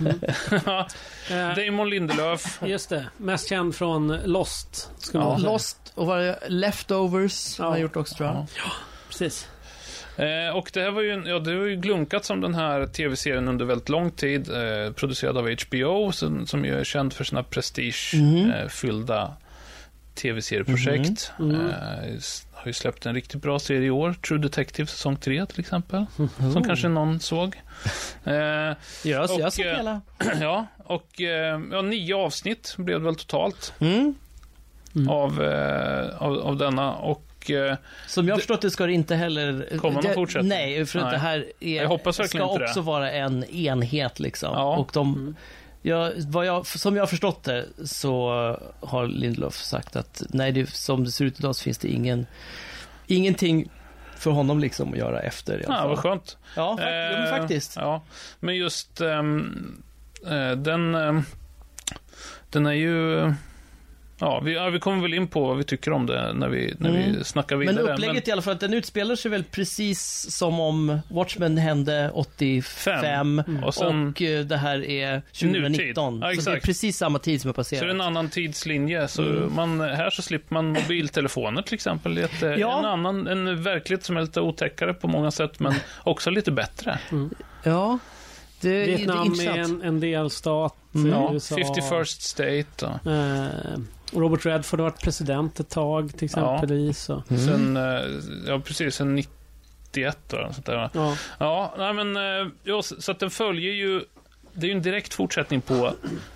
Eh, Damon Lindelöf. Just det. Mest känd från Lost. Ska man Ja. säga. Lost och vad är det? Leftovers Ja. har han gjort också, tror jag. Ja. Precis. Eh, och det här var ju, ja, det var ju glunkat som den här tv-serien under väldigt lång tid, eh, producerad av H B O, som, som ju är känd för sina prestigefyllda Mhm. eh, tv-serieprojekt. Mhm. Eh, s- har ju släppt en riktigt bra serie i år, True Detective säsong tre till exempel, Mhm. som kanske någon såg. Eh, Jag, Och, jag såg eh, hela. ja, och eh, ja, nio avsnitt blev det väl totalt Mm. Mm. av, eh, av, av denna, och eh, Som jag har Det- förstått det ska det inte heller... Kommer någon det, fortsättning? Nej, för att Nej. det här är, Jag hoppas verkligen ska inte det. också vara en enhet liksom. Ja. Och de... Mm. Ja, vad jag, som jag har förstått det så har Lindelof sagt att nej, det, som det ser ut idag så finns det ingen, ingenting för honom liksom att göra efter. I alla ja, fall. vad skönt. Ja, fakt- ja, men Eh, faktiskt. Ja, men just ehm, eh, den ehm, den är ju ja vi, ja, vi kommer väl in på vad vi tycker om det när vi, när Mm. vi snackar Men vidare. upplägget i alla fall, att den utspelar sig väl precis som om Watchmen hände åttiofem Mm. Och sen- och eh, det här är tjugonitton. Nutid. Ja, så det är exakt. precis samma tid som är så är passerat. det en annan tidslinje. Så Mm. man, här så slipper man mobiltelefoner till exempel. Det är ett, Ja. en annan en verklighet som är lite otäckare på många sätt, men också lite bättre. Ja, det, det är Vietnam är intressant. en, en delstat Mm. i Ja, U S A. fifty-first state. Och, Eh, Robert Redford har varit president ett tag till exempelvis. Ja. Mm. sen, eh, ja precis, sen nittioett då, sånt där. Ja. Ja, nej men eh, ja, så så att den följer ju, det är ju en direkt fortsättning på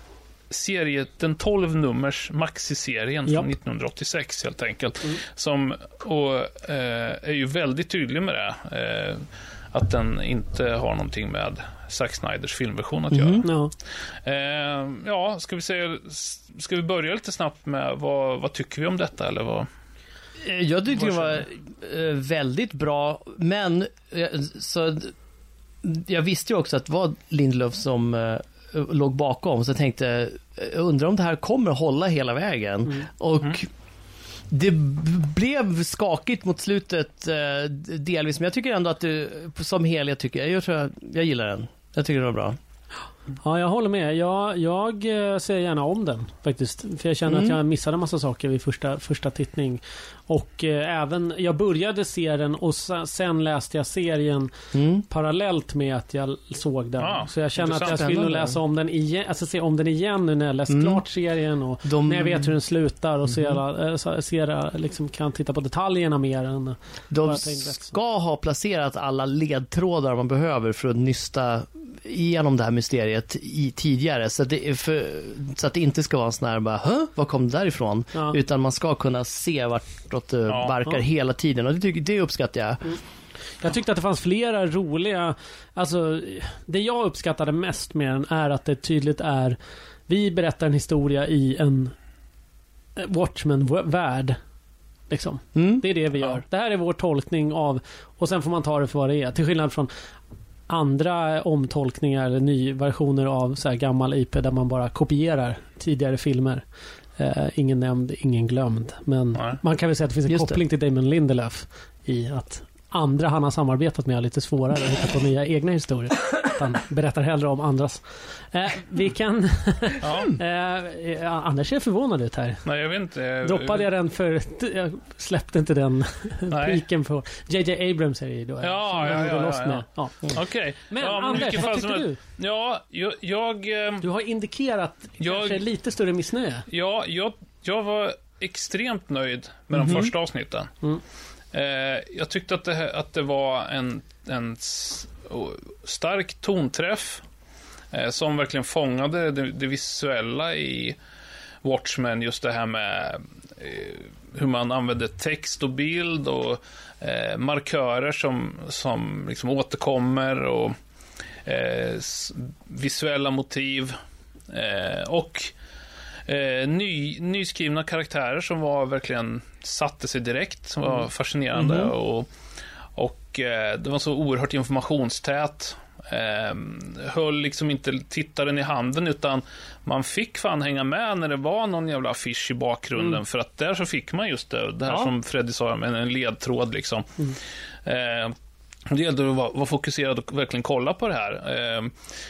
serie, den tolv nummers maxiserien Ja. från nittonhundraåttiosex helt enkelt. Som och, eh, är ju väldigt tydlig med det. Eh, att den inte har någonting med Zack Snyders filmversion att göra. Mhm. Ja. Eh, ja, ska vi säga, ska vi börja lite snabbt med vad, vad tycker vi om detta eller vad? Eh, Jag tyckte det Vad var eh, väldigt bra, men eh, så jag visste ju också att det var Lindelof som eh, låg bakom, så jag tänkte, jag undrar om det här kommer hålla hela vägen. Mm. Och Mm. det b- blev skakigt mot slutet eh, delvis, men jag tycker ändå att det, som helhet tycker jag, jag tror jag, jag gillar den. Jag tycker det var bra. Ja, jag håller med. Jag, jag ser gärna om den faktiskt. För jag känner mm. att jag missade en massa saker vid första, första tittning. Och eh, även, jag började se den och sen läste jag serien mm. parallellt med att jag såg den. Ah, så jag känner att jag vill nog läsa om den igen, alltså se om den igen nu när jag läst mm. klart serien och de... när jag vet hur den slutar och mm. ser, ser, liksom, kan titta på detaljerna mer än de ska ha placerat alla ledtrådar man behöver för att nysta igenom det här mysteriet i, tidigare så att, det, för, så att det inte ska vara en sån här bara, Hö? Vad kom det därifrån? Ja. Utan man ska kunna se vart det ja. barkar ja. hela tiden och det, tycker, det uppskattar jag. Mm. Jag tyckte att det fanns flera roliga, alltså det jag uppskattade mest med den är att det tydligt är, vi berättar en historia i en Watchmen-värld liksom. Mm. Det är det vi gör. Ja. Det här är vår tolkning av, och sen får man ta det för vad det är. Till skillnad från andra omtolkningar eller nyversioner av så här gammal I P där man bara kopierar tidigare filmer. Eh, ingen nämnd, ingen glömd. Men Nej. man kan väl säga att det finns en Just koppling det. till Damon Lindelof i att andra han har samarbetat med är lite svårare att hitta på nya egna historier. Han berättar hellre om andras. Eh, vi kan... ja. eh, Anders är förvånad ut här. Nej, jag vet inte. Jag... Droppade jag den för... Jag släppte inte den piken på... J J Abrams är det då. Ja, ja, ja, ja, ja. ja. Mm. Okej. Okay. Men ja, Anders, vad tycker du? Ja, jag... jag du har indikerat jag, kanske lite större missnöje. Ja, jag, jag var extremt nöjd med mm-hmm. de första avsnitten. Mm. Eh, jag tyckte att det, att det var en, en stark tonträff eh, som verkligen fångade det, det visuella i Watchmen, just det här med eh, hur man använder text och bild och eh, markörer som, som liksom återkommer och eh, visuella motiv eh, och Eh, ny, nyskrivna karaktärer som var verkligen satte sig direkt, som var mm. fascinerande mm-hmm. och, och eh, det var så oerhört informationstät, eh, höll liksom inte tittaren i handen utan man fick fan hänga med när det var någon jävla affisch i bakgrunden mm. för att där så fick man just det, det här ja. som Freddy sa med en ledtråd liksom. Mm. Eh, det gällde att vara, vara fokuserad och verkligen kolla på det här. Eh,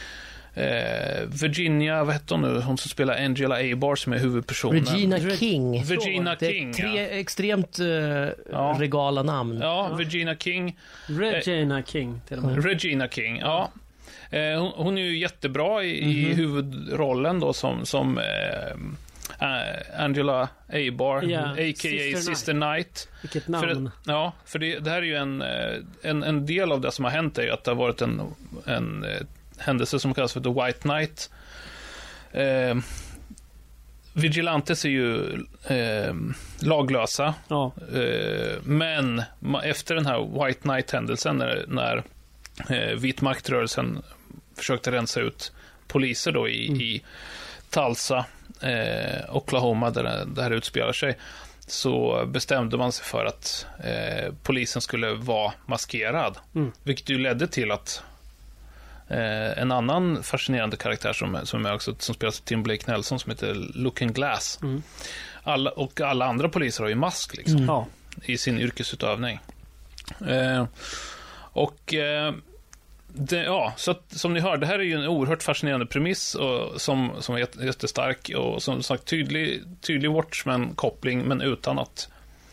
Eh, Virginia, vad heter hon nu? Hon som spelar Angela Abar som är huvudpersonen. Regina King. Virginia det King, tre ja. extremt uh, ja. regala namn. Ja, ja. Virginia King. Regina eh, King till och med. Regina King, ja. Eh, hon, hon är ju jättebra i, mm-hmm. i huvudrollen då som, som eh, Angela Abar, yeah. a k a. Sister, Sister Knight. Knight. Vilket namn. För, ja, för det, det här är ju en, en, en del av det som har hänt är ju att det har varit en, en händelse som kallas för The White Knight. Eh, Vigilantes är ju eh, laglösa. Ja. Eh, men efter den här White Knight-händelsen när, när eh, vitmaktrörelsen försökte rensa ut poliser då i, mm. i Tulsa, eh, Oklahoma där det här utspelar sig, så bestämde man sig för att eh, polisen skulle vara maskerad. Mm. Vilket ju ledde till att Eh, en annan fascinerande karaktär som, som är också som spelas av Tim Blake Nelson som heter Looking Glass. Mm. Alla, och alla andra poliser har ju mask liksom, mm. i sin yrkesutövning. Eh, och eh, det, ja, så att, som ni hör, det här är ju en oerhört fascinerande premiss och, som, som är jättestark och som sagt tydlig, tydlig Watchmen-koppling men utan att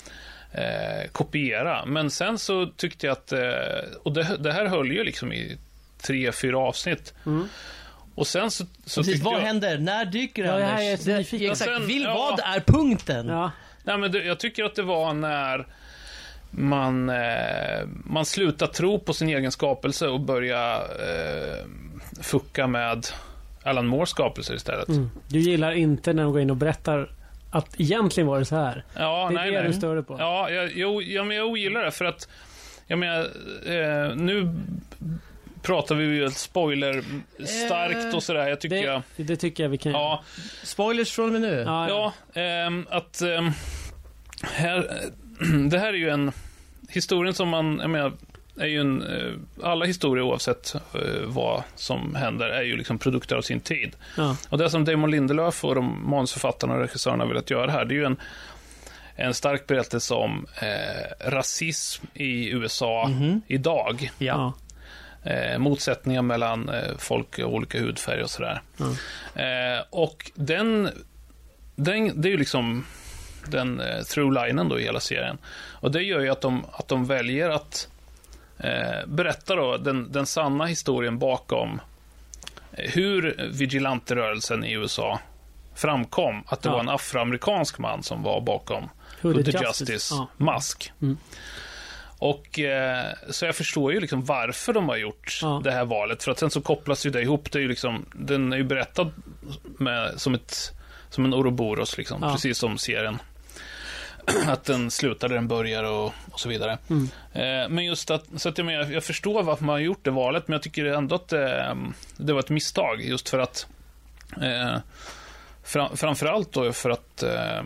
eh, kopiera. Men sen så tyckte jag att eh, och det, det här höll ju liksom i tre, fyra avsnitt. Mm. Och sen så, så Precis, vad jag... händer? När dyker det? Ja, jag är det exakt. Sen, Vill, ja. Vad är punkten? Ja. Nej, men det, jag tycker att det var när man, eh, man slutar tro på sin egen skapelse och börjar eh, fucka med Alan Moores skapelser istället. Mm. Du gillar inte när de går in och berättar att egentligen var det så här. Ja, det är nej, det nej. du stör på. Ja, jag, jag, jag, jag ogillar det för att jag menar, eh, nu pratar vi ju spoiler starkt och sådär. Jag tycker det, jag, det tycker jag vi kan. Ja. Spoilers från mig nu. Ja, ja. ja ähm, att ähm, här, det här är ju en historien som man, jag menar, är ju en, alla historier oavsett äh, vad som händer är ju liksom produkter av sin tid. Ja. Och det som Damon Lindelof och de manusförfattarna och regissörerna har velat göra här, det är ju en en stark berättelse om eh, rasism i U S A mm-hmm. idag. Ja. eh, motsättningar mellan eh, folk och olika hudfärg och sådär. Mm. Eh, och den, den, det är ju liksom den eh, through-linen då i hela serien. Och det gör ju att de, att de väljer att eh, berätta då den, den sanna historien bakom eh, hur vigilanterörelsen i U S A framkom. Att det ja. var en afroamerikansk man som var bakom Hooded Justice, Justice ja. mask. Mm. Och eh, så jag förstår ju liksom varför de har gjort ja. det här valet. För att sen så kopplas ju det ihop. Det är ju liksom, den är ju berättad med, som, ett, som en Ouroboros liksom, ja. precis som serien. Att den slutar där den börjar och, och så vidare. Mm. Eh, men just att, så att jag, jag, jag förstår varför man har gjort det valet, men jag tycker ändå att det, det var ett misstag. Just för att eh, fram, framförallt då för att eh,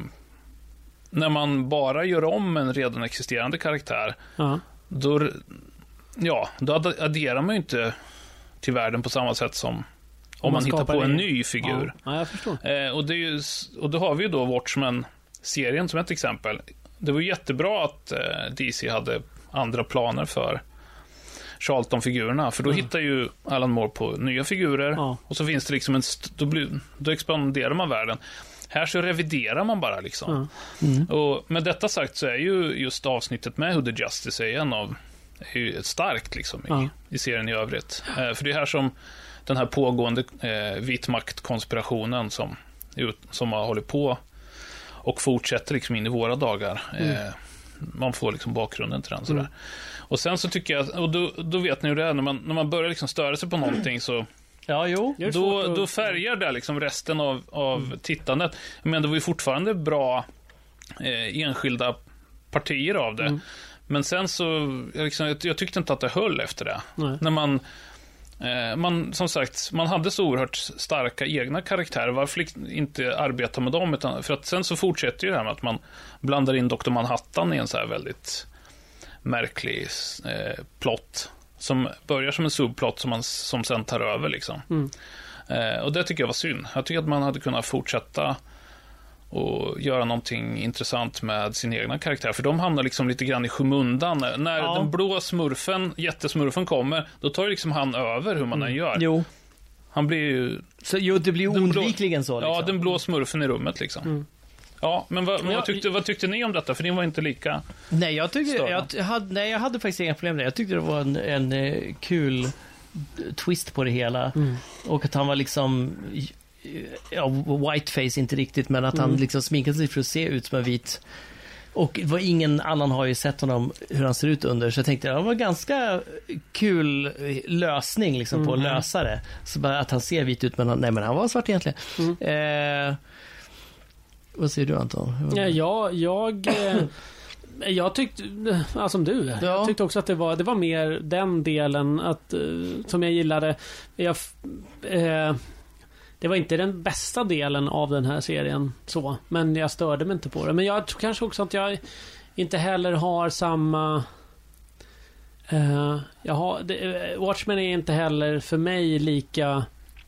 när man bara gör om en redan existerande karaktär, ja. då, ja, då adderar man ju inte till världen på samma sätt som om man, man hittar på en ny figur. Ja, ja jag förstår. Eh, och, det är ju, och då har vi ju då Watchmen-serien som ett exempel. Det var ju jättebra att eh, D C hade andra planer för Charlton-figurerna, för då mm. hittar ju Alan Moore på nya figurer, ja. och så finns det liksom en st- då, blir, då expanderar man världen. Här så reviderar man bara liksom. Mm. Och med detta sagt så är ju just avsnittet med Hooded Justice är en av är ju ett starkt liksom ja. i, i serien i övrigt. Eh, för det är här som den här pågående eh, vitmaktkonspirationen som, som har hållit på och fortsätter liksom in i våra dagar. Mm. Eh, man får liksom bakgrunden till den sådär. Mm. Och sen så tycker jag, och då, då vet ni hur det är, när man, när man börjar liksom störa sig på någonting så ja, jo. Då, då färgar det liksom resten av, av mm. tittandet. Men det var ju fortfarande bra eh, enskilda partier av det. Mm. Men sen så, jag, liksom, jag, jag tyckte inte att det höll efter det. Nej. När man, eh, man, som sagt, man hade så oerhört starka egna karaktärer. Varför inte arbeta med dem? Utan, för att sen så fortsätter ju det här med att man blandar in doktor Manhattan i en så här väldigt märklig eh, plott. Som börjar som en subplot som, man, som sen tar över liksom. Mm. Eh, och det tycker jag var synd. Jag tycker att man hade kunnat fortsätta och göra någonting intressant med sin egna karaktär. För de hamnar liksom lite grann i skymundan. När ja. den blå smurfen, jättesmurfen kommer, då tar ju liksom han över hur man mm. än gör. Jo. Han blir ju... Så jo, det blir oundvikligen så. Liksom. Ja, den blå smurfen i rummet liksom. Mm. Ja, men, vad, men vad, tyckte, vad tyckte ni om detta? För ni var inte lika Nej, jag tyckte jag hade, nej, jag hade faktiskt inga problem med det. Jag tyckte det var en, en, en kul twist på det hela. Mm. Och att han var liksom ja, whiteface inte riktigt, men att mm. han liksom sminkade sig för att se ut som en vit. Och vad ingen annan har ju sett honom hur han ser ut under, så jag tänkte det var en ganska kul lösning liksom mm. på att lösa det. Så bara att han ser vit ut, men han, nej, men han var svart egentligen. Mm. Eh, Vad säger du, Anton? Ja, jag, jag, jag tyckte, ja, som du, ja. jag tyckte också att det var, det var mer den delen att, som jag gillade. Jag, eh, det var inte den bästa delen av den här serien, så, men jag störde mig inte på det. Men jag tror kanske också att jag inte heller har samma... Eh, jag har, det, Watchmen är inte heller för mig lika...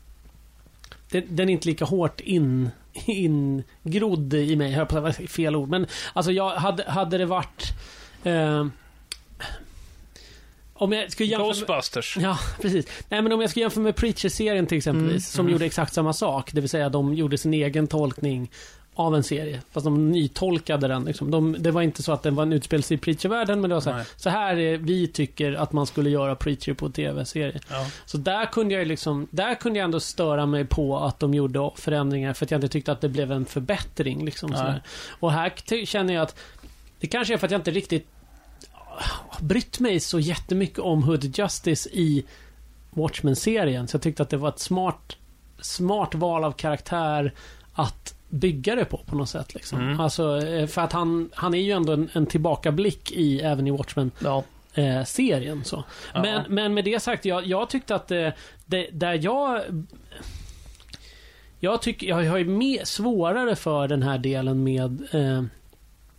Den, den är inte lika hårt in... ingrodd i mig, hör på det var fel ord, men alltså jag hade, hade det varit eh, om jag skulle jämföra Ghostbusters. Med, ja, precis. Nej, men om jag skulle jämföra med Preacher-serien till exempel, mm, som mm. gjorde exakt samma sak, det vill säga de gjorde sin egen tolkning av en serie, fast de nytolkade den liksom. de, Det var inte så att den var en utspelelse i Preacher-världen, men det var så här, så här är, vi tycker att man skulle göra Preacher på tv-serie. Ja. Så där kunde jag liksom, där kunde jag ändå störa mig på att de gjorde förändringar, för att jag inte tyckte att det blev en förbättring liksom, så här. Och här t- känner jag att det kanske är för att jag inte riktigt brytt mig så jättemycket om Hooded Justice i Watchmen-serien, så jag tyckte att det var ett smart smart val av karaktär att bygga det på på något sätt liksom. Mm. Alltså, för att han, han är ju ändå en, en tillbakablick i, även i Watchmen ja. eh, serien så. Ja. Men, men med det sagt, jag, jag tyckte att det, det, där jag jag tycker jag har ju mer svårare för den här delen med eh,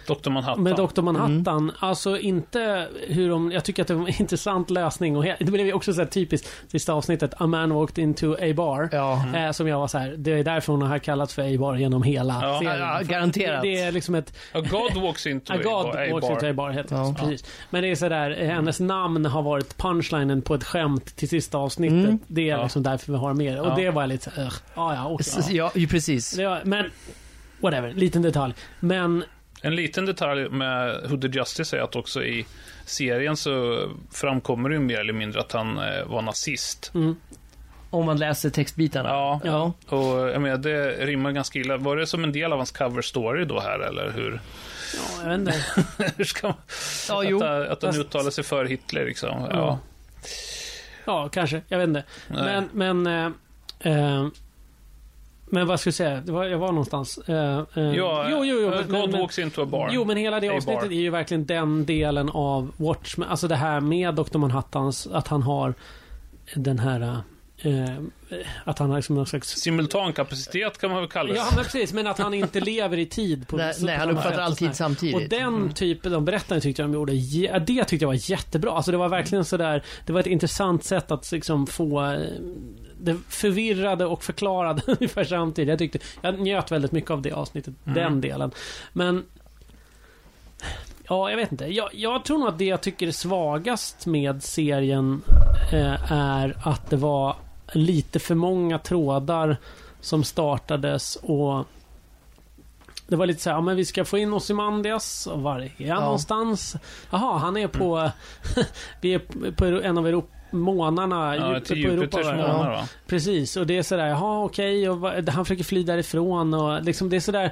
doktor Manhattan. Med doktor Manhattan. Mm. Alltså inte hur de... Jag tycker att det var en intressant lösning. Och he, det blev ju också så här typiskt sista avsnittet. A man walked into a bar. Ja. Mm. Eh, som jag var så här. Det är därför hon har kallats för A-bar genom hela Ja. serien. Ja, garanterat. Det, det är liksom ett... A God walks into A a, God bar. walks into a bar, helt Ja. precis. Men det är så där, hennes namn har varit punchlinen på ett skämt till sista avsnittet. Mm. Det är Ja. liksom därför vi har mer. Och Ja. det var lite så här, ja, ja, okay, ja. Ja, ju precis. Det var, men, whatever, liten detalj. Men, En liten detalj med Who the Justice är att också i serien så framkommer det ju mer eller mindre att han eh, var nazist. mm, Om man läser textbitarna. Ja, Ja. och jag menar, det rimmar ganska illa. Var det som en del av hans cover story då här, eller hur? ja, jag vet inte. hur ska man... Ja, jo. Att, att han Fast- uttalar sig för Hitler, liksom. Ja. Ja. Ja, kanske. Jag vet inte. Nej. Men, men, eh, eh, men vad ska jag säga? Det var, jag var någonstans. Eh, eh, Ja, jo, jo, jo. A Men, God men, walks into a bar. jo, men hela det A bar. avsnittet är ju verkligen den delen av Watchmen. Alltså det här med doktor Manhattans, att han har den här... Eh, att han har liksom någon slags... Simultankapacitet kan man väl kalla det. Ja, men precis. Men att han inte lever i tid. På, Nej, så- nej, på han samma uppfattar sätt och alltid sådär. samtidigt. Och den Mm. typen av berättande tyckte jag de gjorde, ja, det tyckte jag var jättebra. Alltså det var verkligen sådär, det var ett intressant sätt att liksom få eh, det förvirrade och förklarade ungefär samtidigt. Jag tyckte, jag njöt väldigt mycket av det avsnittet, Mm. den delen. Men ja, jag vet inte. Jag, jag tror nog att det jag tycker är svagast med serien eh, är att det var lite för många trådar som startades och det var lite så här, ja, men vi ska få in Ozymandias. Och var är han Ja. någonstans? Jaha, han är på vi är på en av Europa, månaderna Ja, djupt till på Europa. Jupiters va? månader, Ja, va? precis, och det är sådär, jaha okej, och vad- han försöker fly därifrån och liksom det är sådär.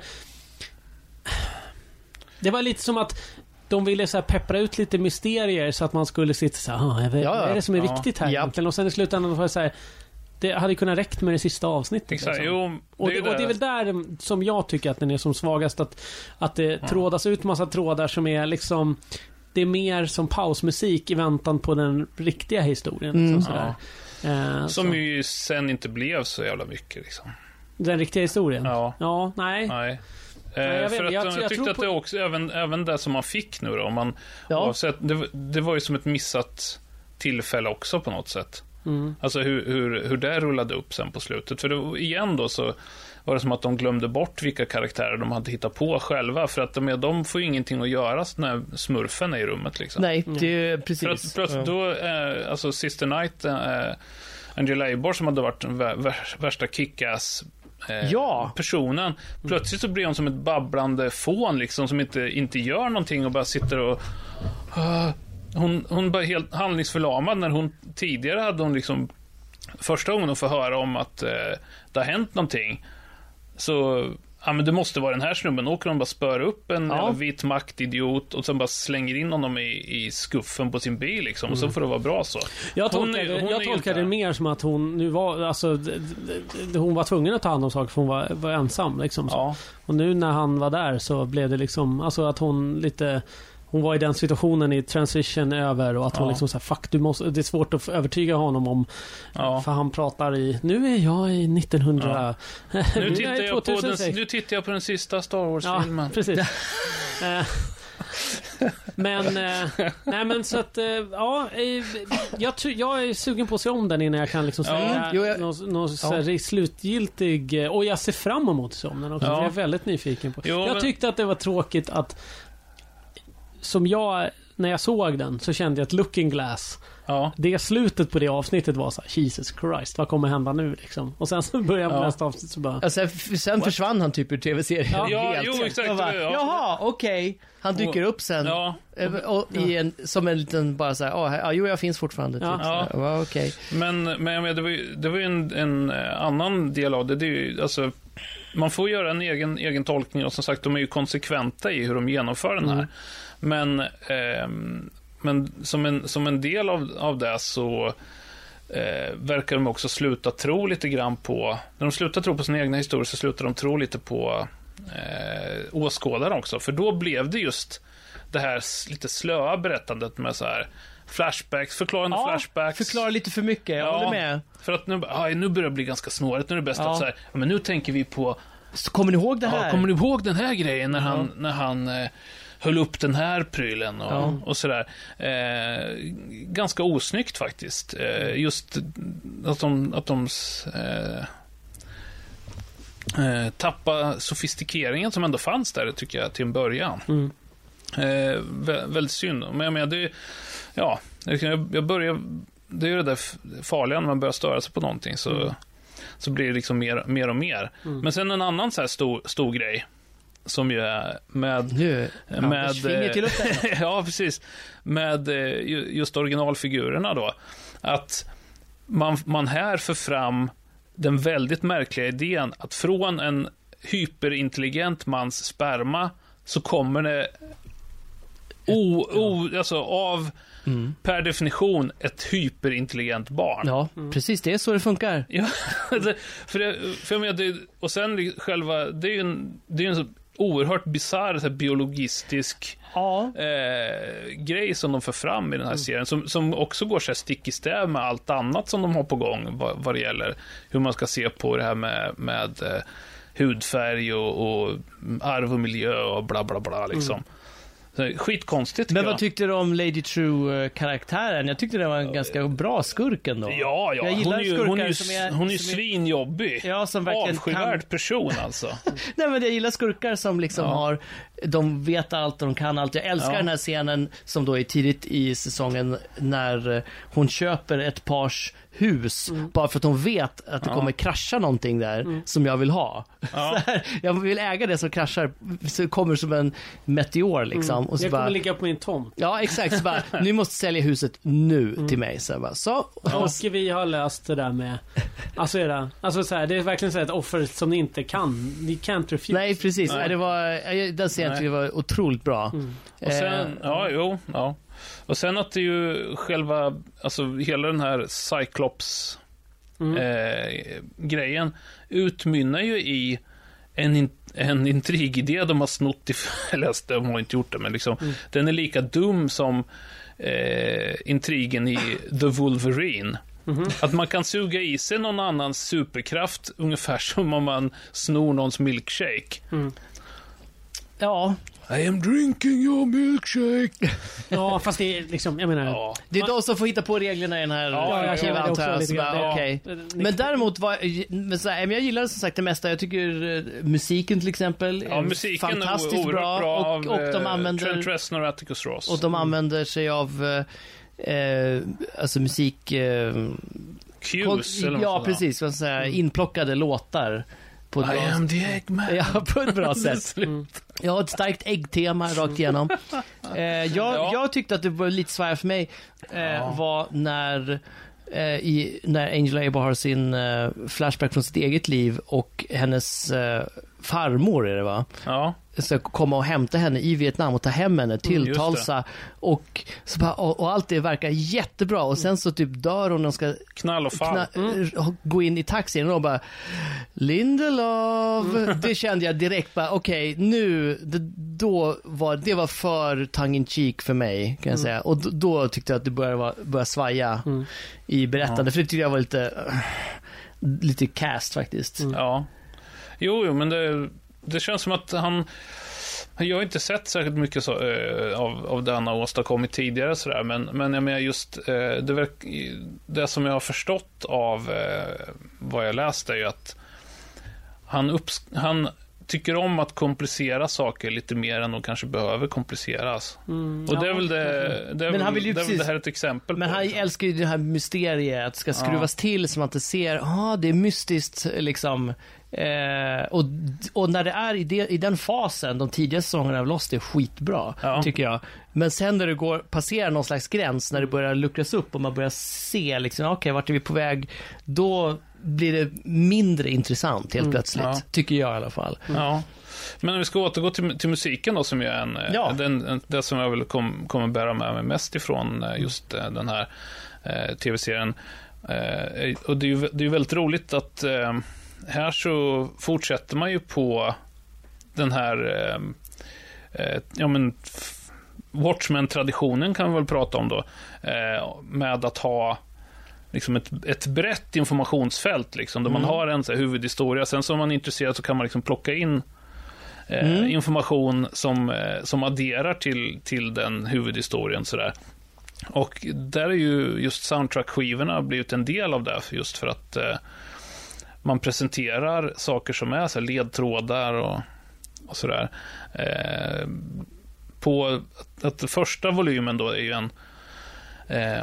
Det var lite som att de ville så här peppra ut lite mysterier så att man skulle sitta så här, ah, vad, Ja, vad är det som är ja. viktigt här Ja. egentligen? Och sen i slutändan var det så här, det hade kunnat räckt med det sista avsnittet. Exakt, liksom. jo, Och det det, är ju och det är väl där som jag tycker att den är som svagast. Att, att det trådas ut massa trådar som är liksom... Det är mer som pausmusik i väntan på den riktiga historien. Liksom, Mm. sådär. Eh, Som så. ju sen inte blev så jävla mycket, liksom. Den riktiga historien? Ja. Ja, nej. Nej. Eh, Nej, jag vet, för att jag- jag, jag tyckte tror att på- det också, även, även det som man fick nu då, om man Ja. oavsett, det, det var ju som ett missat tillfälle också på något sätt. Mm. Alltså hur, hur, hur det rullade upp sen på slutet. För det, igen då så var det som att de glömde bort vilka karaktärer de hade hittat på själva. För att de, de får ju ingenting att göra när smurfen är i rummet, liksom. Nej, det är För att precis. plötsligt då, eh, alltså Sister Night, eh, Angela Eibor som hade varit den vä- vär- värsta kickass eh, Ja. personen. Plötsligt så blir hon som ett babblande fån liksom, som inte, inte gör någonting och bara sitter och uh, hon, hon bara helt handlingsförlamad när hon tidigare hade hon liksom första gången hon får höra om att eh, det har hänt någonting, så ja, men det måste vara den här snubben. Åker de bara spör upp en Ja. jävla vit maktidiot och sen bara slänger in honom i, i skuffen på sin bil liksom, och så får det vara bra så. Jag Hon tolkar, är- det, hon jag är tolkar inte- det mer som att hon nu var, alltså, d- d- d- hon var tvungen att ta hand om saker för hon var, var ensam liksom. Så. Ja. Och nu när han var där så blev det liksom, alltså att hon lite, hon var i den situationen i transition över och att hon Ja. liksom så här, fuck du måste, det är svårt att övertyga honom om, Ja. för han pratar i, nu är jag i nittonhundra, Nu nu är tittar, jag i jag på den, tvåtusensex. nu tittar jag på den sista Star Ja, Wars-filmen. precis. Eh, men, eh, nej men så att, eh, ja, eh, jag, tr- jag är sugen på att se om den innan jag kan liksom Ja, säga jo, jag- någon, någon så här slutgiltig, eh, och jag ser fram emot att se om den också, Ja. för jag är väldigt nyfiken på. Jo, jag men- tyckte att det var tråkigt att, som jag, när jag såg den så kände jag att Looking Glass, Ja. det slutet på det avsnittet var så här, Jesus Christ, vad kommer hända nu liksom? Och sen så börjar på Ja. nästa avsnitt så bara, Ja, sen, sen försvann han typ ur tv-serien. Ja. Ja, helt. jo, exakt. Jag bara, Ja. Jaha, okej. Han dyker upp sen. Ja, Eh, Och i en, som en liten bara såhär, oh, ja, jo jag finns fortfarande. Typ. Ja. Ja. Så, ja, okej. men, men jag menar, det var ju, det var ju en, en eh, annan del av det. Det är ju, alltså, man får göra en egen, egen tolkning och som sagt, de är ju konsekventa i hur de genomför den här. Mm. Men, ehm, men som, en, som en del av, av det så eh, verkar de också sluta tro lite grann på, när de slutar tro på sina egna historier så slutar de tro lite på eh, åskådaren också. För då blev det just det här s- lite slöa berättandet med så här flashbacks, förklarande Ja, flashbacks. förklara lite för mycket, jag håller med. För att nu, ah, nu börjar det bli ganska snårigt. Nu är det bäst Ja. att så här, ja, men nu tänker vi på, Så kommer ni ihåg det här? ja, kommer du ihåg den här grejen när Ja. han, när han, eh, höll upp den här prylen och, Ja. och sådär. Eh, ganska osnyggt faktiskt. Eh, just att de, att de eh, eh, tappa sofistikeringen som ändå fanns där, tycker jag, till en början. Mm. Eh, vä- väldigt synd. Men jag menar, det, ja, jag, jag börjar, det är ju det där farliga när man börjar störa sig på någonting, så, mm. så blir det liksom mer, mer och mer. Mm. Men sen en annan så här stor, stor grej som ju är med... Nu, med finger till luften. ja, precis. Med just originalfigurerna då. Att man, man här för fram den väldigt märkliga idén att från en hyperintelligent mans sperma så kommer det o, o, alltså av mm. per definition ett hyperintelligent barn. Ja, mm. precis, det är så det funkar. Ja, det, för, det, för jag menar, det, och sen själva, det är ju en, det är en så oerhört bizarr så här, biologistisk ja. eh, grej som de för fram i den här mm. serien, som, som också går så här stick i stäv med allt annat som de har på gång vad, vad det gäller hur man ska se på det här med, med eh, hudfärg och, och arv och miljö och bla bla bla liksom. Mm. Skitkonstigt. Men vad tyckte du om Lady True-karaktären? Jag tyckte det var en ganska bra skurk ändå. Ja, ja. Jag hon är ju, hon är ju, som är, hon är ju som är, svinjobbig. Ja, som verkligen avskyvärd kan... person alltså. Nej, men jag gillar skurkar som liksom ja. har, de vet allt och de kan allt. Jag älskar ja. den här scenen som då är tidigt i säsongen när hon köper ett pars hus mm. bara för att hon vet att det ja. kommer krascha någonting där mm. som jag vill ha. Ja. Så här, jag vill äga det som kraschar, så det kommer som en meteor liksom. Mm. Och så jag bara, kommer ligga på min tomt. Ja, exakt. Så bara, nu måste sälja huset nu mm. till mig. Så, jag bara, så. Och, och vi har löst det där med alltså, är det, alltså så här, det är verkligen så här ett offer som ni inte kan. Ni can't refuse. Nej, precis. Nej. Det var, den scenen tycker jag var otroligt bra. Mm. Och sen, ja, jo, ja. Och sen att det ju själva, alltså hela den här Cyclops mm. eh, grejen utmynnar ju i en, in, en intrigidé de har snott i, eller de har inte gjort det, men liksom, mm. den är lika dum som eh, intrigen i The Wolverine. Mm-hmm. Att man kan suga i sig någon annans superkraft ungefär som om man snor någons milkshake. Mm. Ja. I am drinking your milkshake. Ja, fast det är liksom, jag menar... Ja. Det är de som får hitta på reglerna i den här... Ja, jag känner det också lite grann. Ja. Okay. Men däremot, var, men så här, jag gillar som sagt det mesta. Jag tycker uh, musiken till exempel ja, musiken fantastiskt är bra. bra och, av, och de använder... Trent Reznor och Atticus Ross. Och de använder sig av... Uh, uh, alltså musik... Uh, Cues, eller ja, precis. Vad säga, mm. inplockade låtar. På I bra, am the Eggman. Ja, på ett bra sätt. Mm. Jag har ett starkt äggtema rakt igenom. Eh, jag, ja. jag tyckte att det var lite svårt för mig eh, ja. var när, eh, i, när Angela Abo har sin eh, flashback från sitt eget liv och hennes eh, farmor är det va? Ja. Så komma och hämta henne i Vietnam och ta hem henne till mm, Tulsa och, så bara, och, och allt det verkar jättebra och sen så typ dör hon och ska knall och fall kna, mm. gå in i taxin och bara Lindelof mm. det kände jag direkt bara okej, okay, nu det, då var det var för tongue in cheek för mig kan jag mm. säga och då, då tyckte jag att det började, började svaja mm. i berättande ja. för det tyckte jag var lite lite cast faktiskt. Mm. Ja. Jo, jo, men det Det känns som att han... Jag har inte sett särskilt mycket så, äh, av, av det han har åstadkommit tidigare sådär, men, men jag menar just äh, det, verk, det som jag har förstått av äh, vad jag läste är ju att han, upps, han tycker om att komplicera saker lite mer än de kanske behöver kompliceras. Mm, och det är väl det, det, är men han väl, vill ju det, precis, det här är ett exempel men på. Men han älskar ju det här mysteriet, att det ska skruvas ja. till så man inte ser, ja ah, det är mystiskt liksom. Eh, och, och när det är i, det, i den fasen, de tidiga säsongerna av Lost är skitbra, ja. tycker jag. Men sen när det går, passerar någon slags gräns, när det börjar luckras upp och man börjar se liksom, okej, okay, vart är vi på väg? Då blir det mindre intressant helt mm. plötsligt, ja. tycker jag i alla fall. Mm. Ja. Men om vi ska återgå till, till musiken då, som är en, ja. den, en, det som jag väl kom, kommer bära med mig mest ifrån just den här eh, tv-serien. Eh, och det är ju det är väldigt roligt att eh, här så fortsätter man ju på den här eh, ja men Watchmen-traditionen kan vi väl prata om då, eh, med att ha liksom ett, ett brett informationsfält liksom, där mm. man har en så här huvudhistoria, sen som man är intresserad så kan man liksom plocka in eh, Mm. information som, eh, som adderar till, till den huvudhistorien sådär. Och där är ju just soundtrack-skivorna blivit en del av det, just för att eh, man presenterar saker som är så här ledtrådar och, och sådär. Eh, på att, att första volymen då är ju en eh,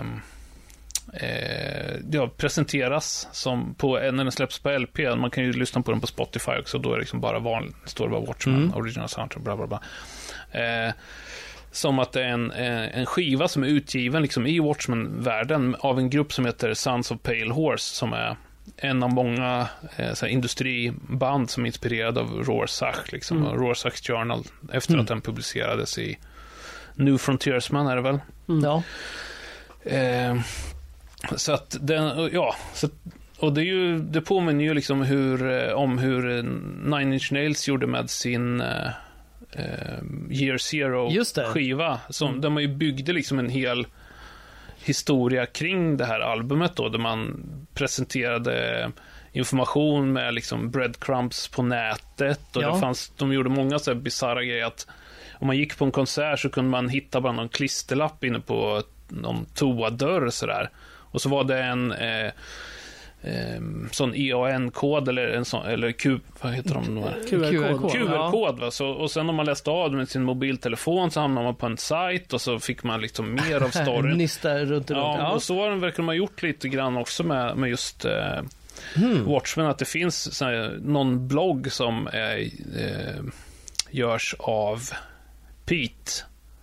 eh, ja, presenteras som på, när den släpps på L P. Man kan ju lyssna på den på Spotify också, då är det liksom bara vanligt, står det bara Watchmen, Mm. original soundtrack, bla bla bla. Eh, som att det är en, en skiva som är utgiven liksom i Watchmen-världen av en grupp som heter Sons of Pale Horse, som är en av många eh, så här, industriband som är inspirerad av Rorschach, liksom, Mm. och Rorschachs Journal, efter Mm. att den publicerades i New Frontiersman är det väl. Mm. Ja. Eh, så att den, ja, så, och det är ju, det påminner ju liksom hur, eh, om hur eh, Nine Inch Nails gjorde med sin eh, eh, Year Just det. Zero-skiva, som, Mm. där man ju byggde liksom en hel historia kring det här albumet då, där man presenterade information med liksom breadcrumbs på nätet, och Ja. det fanns, de gjorde många så här bisarra grejer, att om man gick på en konsert så kunde man hitta bara någon klisterlapp inne på någon toadörr sådär, och så var det en eh, eh, sån I A N-kod eller en sån, eller Q, vad heter de nu? Q R-kod. Q R-kod, va? Så, och sen om man läste av med sin mobiltelefon så hamnade man på en sajt, och så fick man liksom mer av storyn. Nysta runt och runt. Ja, och så har den verkligen man gjort lite grann också med, med just eh, Hmm. Watchmen, att det finns så här, någon blogg som är, eh, görs av Pete.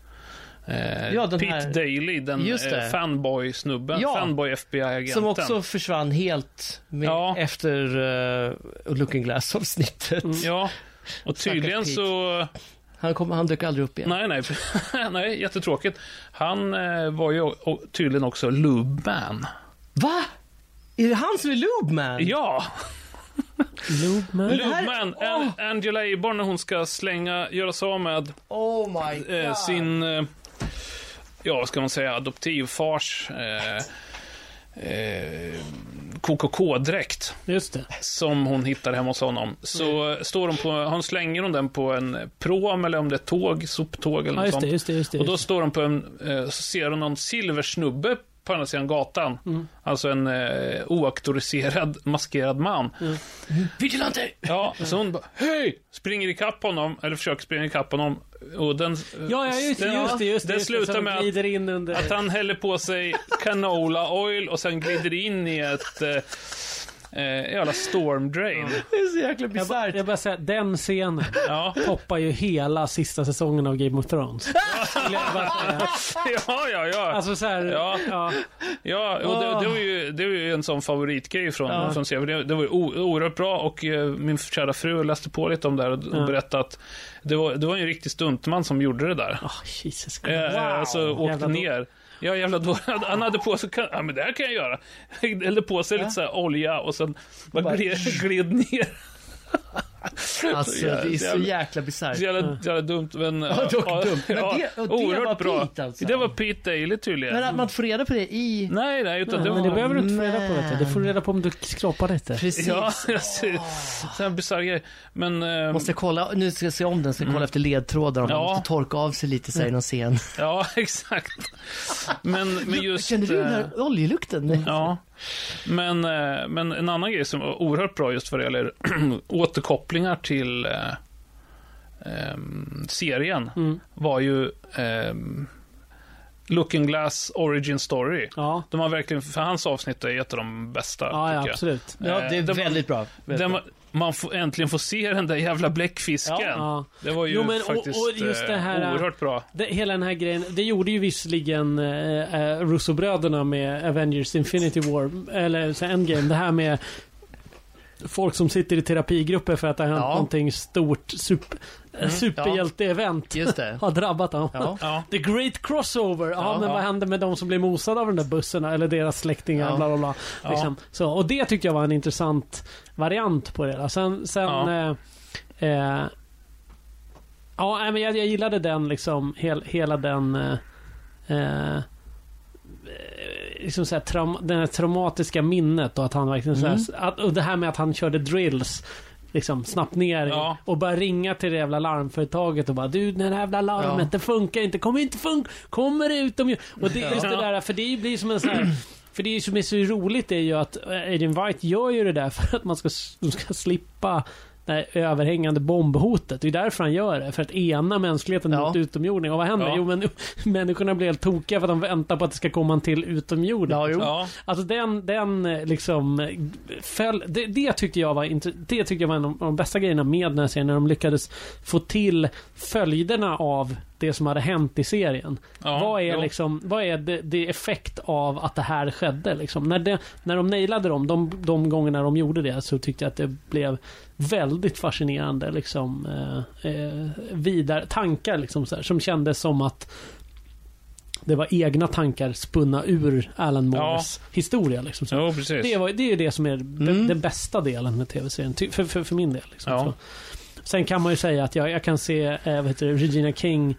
Eh, Ja, den Pete här- Daly, den Just det. eh, fanboy-snubben, Ja. fanboy-F B I-agenten. Som också försvann helt med, Ja. efter uh, Looking Glass-avsnittet. Mm. Ja, och tydligen Pete. så... Han, kom, han dök aldrig upp igen. Nej, nej, nej, jättetråkigt. Han eh, var ju o- tydligen också Lubman. Va? Är det han som är Loobman? Ja, Loopman. det här- Lubman. åh! An- Angela Aborn, när hon ska slänga, göra sig av med Oh my god. eh, sin, eh, ja, vad ska man säga, adoptivfars eh, eh, K K K-dräkt Just det. som hon hittar hemma hos honom. Så eh, står hon på, hon slänger hon den på en prom, eller om det är tåg, soptåg eller Ja, något just sånt. det, just det, just det. Och då står de på en, eh, så ser hon någon silversnubbe på andra sidan gatan. Mm. Alltså en eh, oauktoriserad, maskerad man. Vigilante! Ja, så hon bara, hej! Springer ikapp honom, eller försöker springa ikapp honom. Och den, Ja, ja, just, den, just det, just det. den just det, slutar som med att, glider in under... att han häller på sig canola oil och sen glider in i ett eh, eh, jävla storm drain. Det är så jäkla jag, bara, bisarrt. jag bara säga, den scenen Ja, toppar ju hela sista säsongen av Game of Thrones. Vill jag bara säga. ja, ja. ja. Alltså så här, Ja. ja. Ja, och det, det, var ju, det var ju en sån favoritgrej från, Ja. från serien. Det, det var ju o- oerhört bra, och eh, min kära fru läste på lite om det här och, Ja. och berättade att det var, det var en riktig stuntman som gjorde det där. Oh, Jesus Christ. Eh, Alltså åkte Jävla då- ner. Ja, jävla då. Han hade på sig, ja men det här kan jag göra. Hällde på sig lite så här olja och sen bara Bara- gled, gled ner. Alltså, det är så jäkla bisarrt. Så jävla, jävla dumt, men... Ja, dock dumt. Men det- och det oerhört var bra. Pete, alltså. Det var Pete Daly tydligen. Men att man får reda på det i... Nej, nej, utan Nej, det men var... det behöver du inte få reda på, vet du. Det får du Men- reda på om du skrapar lite. Precis. Ja, jag ser, så här bisarr grej. Men... eh, Måste kolla, nu ska jag se om den, ska kolla efter ledtrådar om Ja. man måste torka av sig lite, säger någon scen. Ja, exakt. Men, men just... Känner du den eh, här oljelukten? Ja, men, eh, men en annan grej som var oerhört bra just vad det gäller återkopplingar till eh, ehm, serien Mm. var ju ehm, Looking Glass Origin Story. Ja, De har verkligen, för hans avsnitt är ett av de bästa, ja, ja tycker absolut. Ja, det är Eh, det var- väldigt bra. jag. Väldigt Där bra. man, man får, äntligen får se den där jävla bläckfisken. Ja. Det var ju Jo, men och- faktiskt och just det här- eh, oerhört bra. Det, hela den här grejen, det gjorde ju visserligen eh, eh, Russo-bröderna med Avengers Infinity War, eller så Endgame, det här med folk som sitter i terapigrupper för att det har hänt Ja. någonting stort, super, Mm, superhjälte-event Just det. har drabbat dem. Ja. Ja. The Great Crossover. Ja, Ja, men ja. vad hände med de som blev mosade av den där bussen eller deras släktingar? Ja. Bla, bla, bla. Ja. Liksom. Så, och det tyckte jag var en intressant variant på det. Då. Sen, sen Ja. eh, eh, ja, nej, men jag, jag gillade den liksom, hel, hela den eh, eh, liksom så här, traum, den här traumatiska minnet och att han verkligen Mm. så här, att, och det här med att han körde drills liksom snabbt ner Ja. och bara ringa till det jävla larmföretaget och bara du, den här jävla larmet, Ja. det funkar inte, kommer inte funka, kommer det utom och det, just det där, för det blir som en sån här, för det som är så roligt är ju att Agent White gör ju det där för att man ska, de ska slippa det här överhängande bombhotet. Det är därför han gör det. För att ena mänskligheten Ja. mot utomjordning. Och vad händer? Ja. Jo, men människorna blir helt tokiga för att de väntar på att det ska komma en till utomjording. Ja, jo. Ja. Alltså den, den liksom föll, det, det tyckte jag var int- det tyckte jag var en av de bästa grejerna med den här serien, när de lyckades få till följderna av det som hade hänt i serien. Ja, vad är jo. liksom, vad är det, det effekt av att det här skedde liksom? När, det, när de nailade dem, de, de gångerna de gjorde det, så tyckte jag att det blev väldigt fascinerande liksom eh, eh, vidare tankar liksom så här, som kändes som att det var egna tankar spunna ur Alan Moores historia liksom. Så Jo, precis. det, var, det är ju det som är Mm. den, den bästa delen med tv-serien, ty, för, för, för min del liksom. Ja. Så. Sen kan man ju säga att jag, jag kan se eh, vad heter det, Regina King,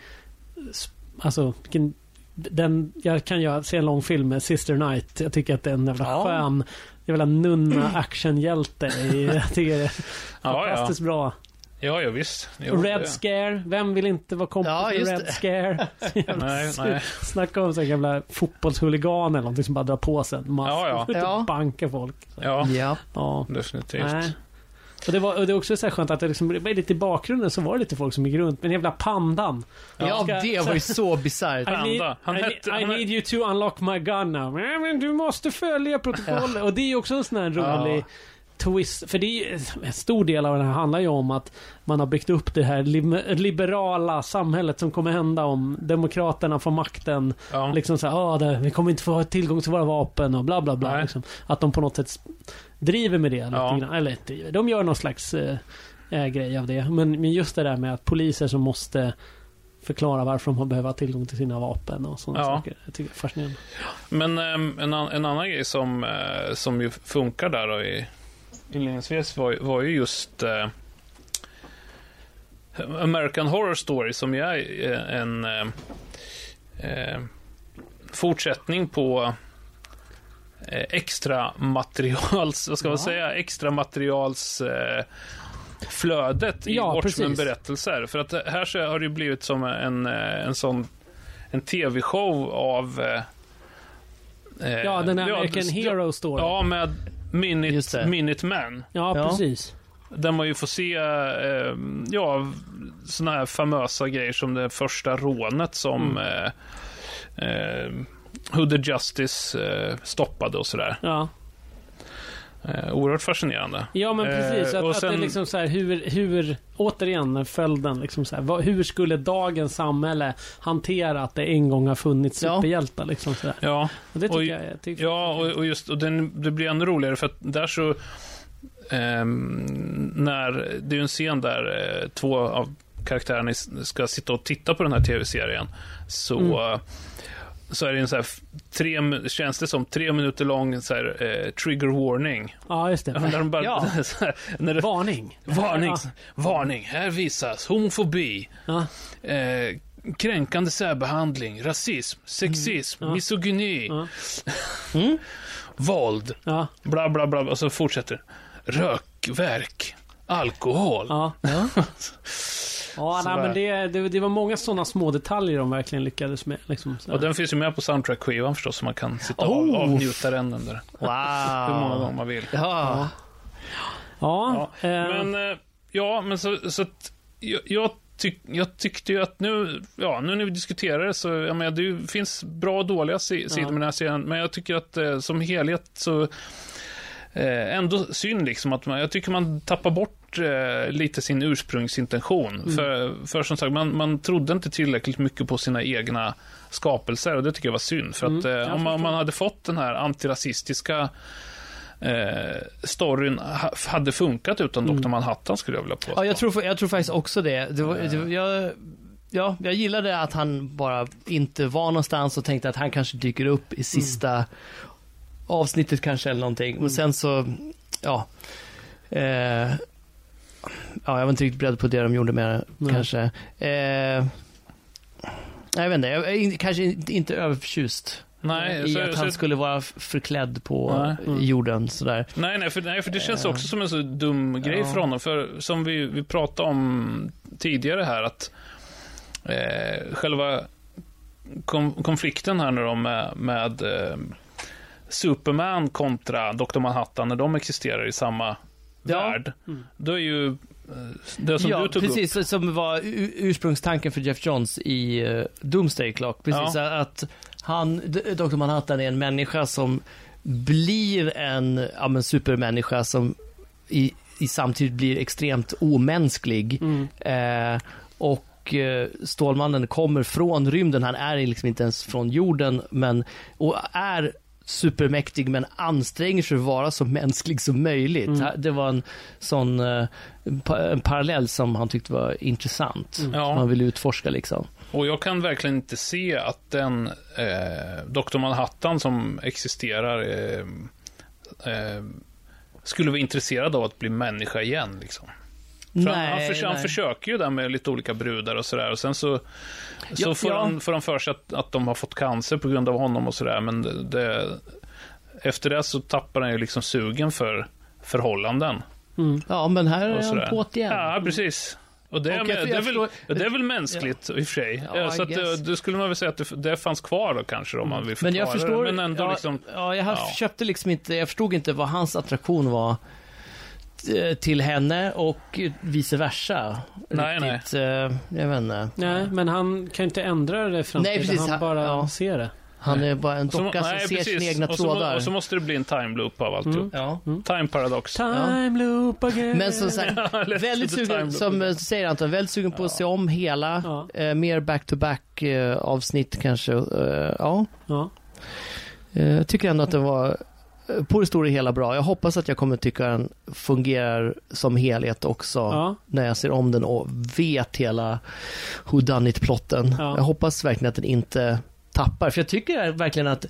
alltså vilken, den, jag kan ju se en lång film med Sister Night. Jag tycker att det är en jävla Ja. skön jävla nunna actionhjälte. Jag tycker det är Ja, fantastiskt bra. Ja, ja visst. Jo, Red det- Scare, vem vill inte vara kompis Ja, med just Red det. Scare? Nej, nej. Snacka om så här jävla fotbollshuligan eller någonting som bara drar på sig en massa Ja, ja. Ja. bankar folk. Ja, Ja. Ja. definitivt. Nej. Och det, var, och det är också så här skönt att det liksom, lite i bakgrunden så var det lite folk som gick runt med den jävla pandan. Ja, Ska- det var ju så bisarrt. I need, Panda. Han I, hette- need, I han need you to unlock my gun now. Nej, men du måste följa protokollet. Och det är ju också en sån här rolig Ja. twist. För det är ju, en stor del av det här handlar ju om att man har byggt upp det här lim- liberala samhället som kommer hända om demokraterna får makten. Ja. Liksom så här, ah, det, vi kommer inte få ha tillgång till våra vapen och bla bla bla. Nej. Liksom. Att de på något sätt driver med det. Ja. Lite grann. Eller driver. De gör någon slags eh, eh, grej av det. Men, men just det där med att poliser som måste förklara varför de behöver ha tillgång till sina vapen och sådana Ja. saker. Jag tycker det är fascinerande. Men ehm, en, an- en annan grej som, eh, som ju funkar där då i inledningsvis var, var ju just eh, American Horror Story, som ju är eh, en eh, eh, fortsättning på eh, extra materials, vad ska man Ja. säga, extra materials eh, flödet i Ja, Watchmen precis. berättelser. För att här så har det ju blivit som en, eh, en sån en tv-show av eh, eh, Ja, den här ja, American det- Hero Story. Ja, med Just Minute, det. Minuteman. Ja, Ja. precis. Där man ju får se eh, ja, såna här famösa grejer som det första rånet som Mm. eh, eh, Hooded Justice eh, stoppade och sådär. Ja. Eh, oerhört fascinerande. Ja, men precis. Eh, Att, och att det är sen- liksom så här, hur, hur, återigen följden, liksom så här, vad, hur skulle dagens samhälle hantera att det en gång har funnits Ja. superhjältar, liksom så där. Ja, Och det tycker och- jag, jag tycker, ja och, och just och den, det blir ännu roligare för att där så ehm, när det är ju en scen där eh, två av karaktärerna ska sitta och titta på den här tv-serien, så Mm. så är det en så här f- tre, mi- känns det som tre minuter lång så här, eh, trigger warning. ja, just det. Där de bara, Ja. så här, när det, Varning. varning, Ja. varning, här visas homofobi, Ja. eh, kränkande särbehandling, rasism, sexism, Mm. Ja. misogyni, Ja. våld, Ja. bla bla bla, och så fortsätter. Rökverk, alkohol. Ja. Ja. Ja, nej, Sådär. men det, det, det var många sådana små detaljer de verkligen lyckades med. Liksom, så. Och den finns ju med på soundtrack-skivan förstås, så man kan sitta och Oh. av, avnjuta den under hur många gånger Wow. man vill. Ja. Ja, Ja, eh, men, eh, ja, men så, så att jag, jag, tyck, jag tyckte ju att nu, ja, nu när vi diskuterar det så, jag menar, det finns bra och dåliga si- sidor Ja. med den här serien, men jag tycker att eh, som helhet så eh, ändå synd liksom att man, jag tycker man tappar bort eh, lite sin ursprungsintention. Mm. För, för som sagt, man, man trodde inte tillräckligt mycket på sina egna skapelser, och det tycker jag var synd. För att Mm, eh, jag om man, förstår. man hade fått den här antirasistiska eh, storyn ha, hade funkat utan Mm. doktor Manhattan, skulle jag vilja påstå. Ja, jag tror, jag tror faktiskt också det. det, var, det var- jag, ja, jag gillade att han bara inte var någonstans och tänkte att han kanske dyker upp i sista avsnittet kanske eller någonting. Och sen så, ja. Eh, ja, jag var inte riktigt beredd på det de gjorde med det, Nej. kanske. Eh, jag vet inte, jag är in- kanske inte, inte överförtjust. Nej, I så, att så, han skulle vara förklädd på Nej. jorden sådär. nej, nej, för, nej, för det känns också som en så dum grej Ja. för honom. För som vi, vi pratade om tidigare här, att eh, själva kom, konflikten här nu då med, med eh, Superman kontra doktor Manhattan, när de existerar i samma Ja. värld, då är ju det som Ja, du tog precis, upp. som var u- ursprungstanken för Jeff Johns i uh, Doomsday Clock. Precis, Ja. att han, D- doktor Manhattan är en människa som blir en ja, men supermänniska som i, i samtidigt blir extremt omänsklig. Mm. Eh, och eh, Stålmannen kommer från rymden, han är liksom inte ens från jorden, men och är supermäktig men anstränger sig att vara så mänsklig som möjligt. Mm. Det var en sån eh, pa- en parallell som han tyckte var intressant. Mm. Ja. Som han ville utforska liksom. Och jag kan verkligen inte se att den eh, doktor Manhattan som existerar eh, eh, skulle vara intresserad av att bli människa igen liksom. För han, han, förs- han försöker ju där med lite olika brudar och sådär, och sen så, så Ja, får, ja. Han, får han för sig att, att de har fått cancer på grund av honom och sådär, men det, det, efter det så tappar han ju liksom sugen för förhållanden. Mm. Ja, men här Och är sådär. han på igen. Ja, precis. Och det, är, Och med, jag- det, är jag väl, förstår- det är väl mänskligt i och för sig. Ja, I så att det, guess. det skulle man väl säga att det, det fanns kvar då kanske, om man vill förklara Men jag förstår, det. Men ändå ja, liksom, ja, jag har- ja. köpte liksom inte, jag förstod inte vad hans attraktion var t- till henne och vice versa. Nej, Riktigt, eh, jag vet inte. Nej, men han kan inte ändra det framtiden. Nej, precis, Han han- bara ja. ser det. Han är bara en Så- docka som nej, ser precis. sina egna och så, må- trådar. och så måste det bli en time loop av alltihop. Ja. Time paradox. Time loop again. Men som sagt, Let's väldigt do the time sugen, loop som again. eh, säger Anton, väldigt sugen på att se om hela, Ja. eh, mer back-to-back eh, avsnitt kanske. Eh, ja, Ja. eh, jag tycker ändå att den var eh, på det stora hela bra. Jag hoppas att jag kommer tycka den fungerar som helhet också Ja. när jag ser om den och vet hela whodunit-plotten. Ja. Jag hoppas verkligen att den inte tappar, för jag tycker verkligen att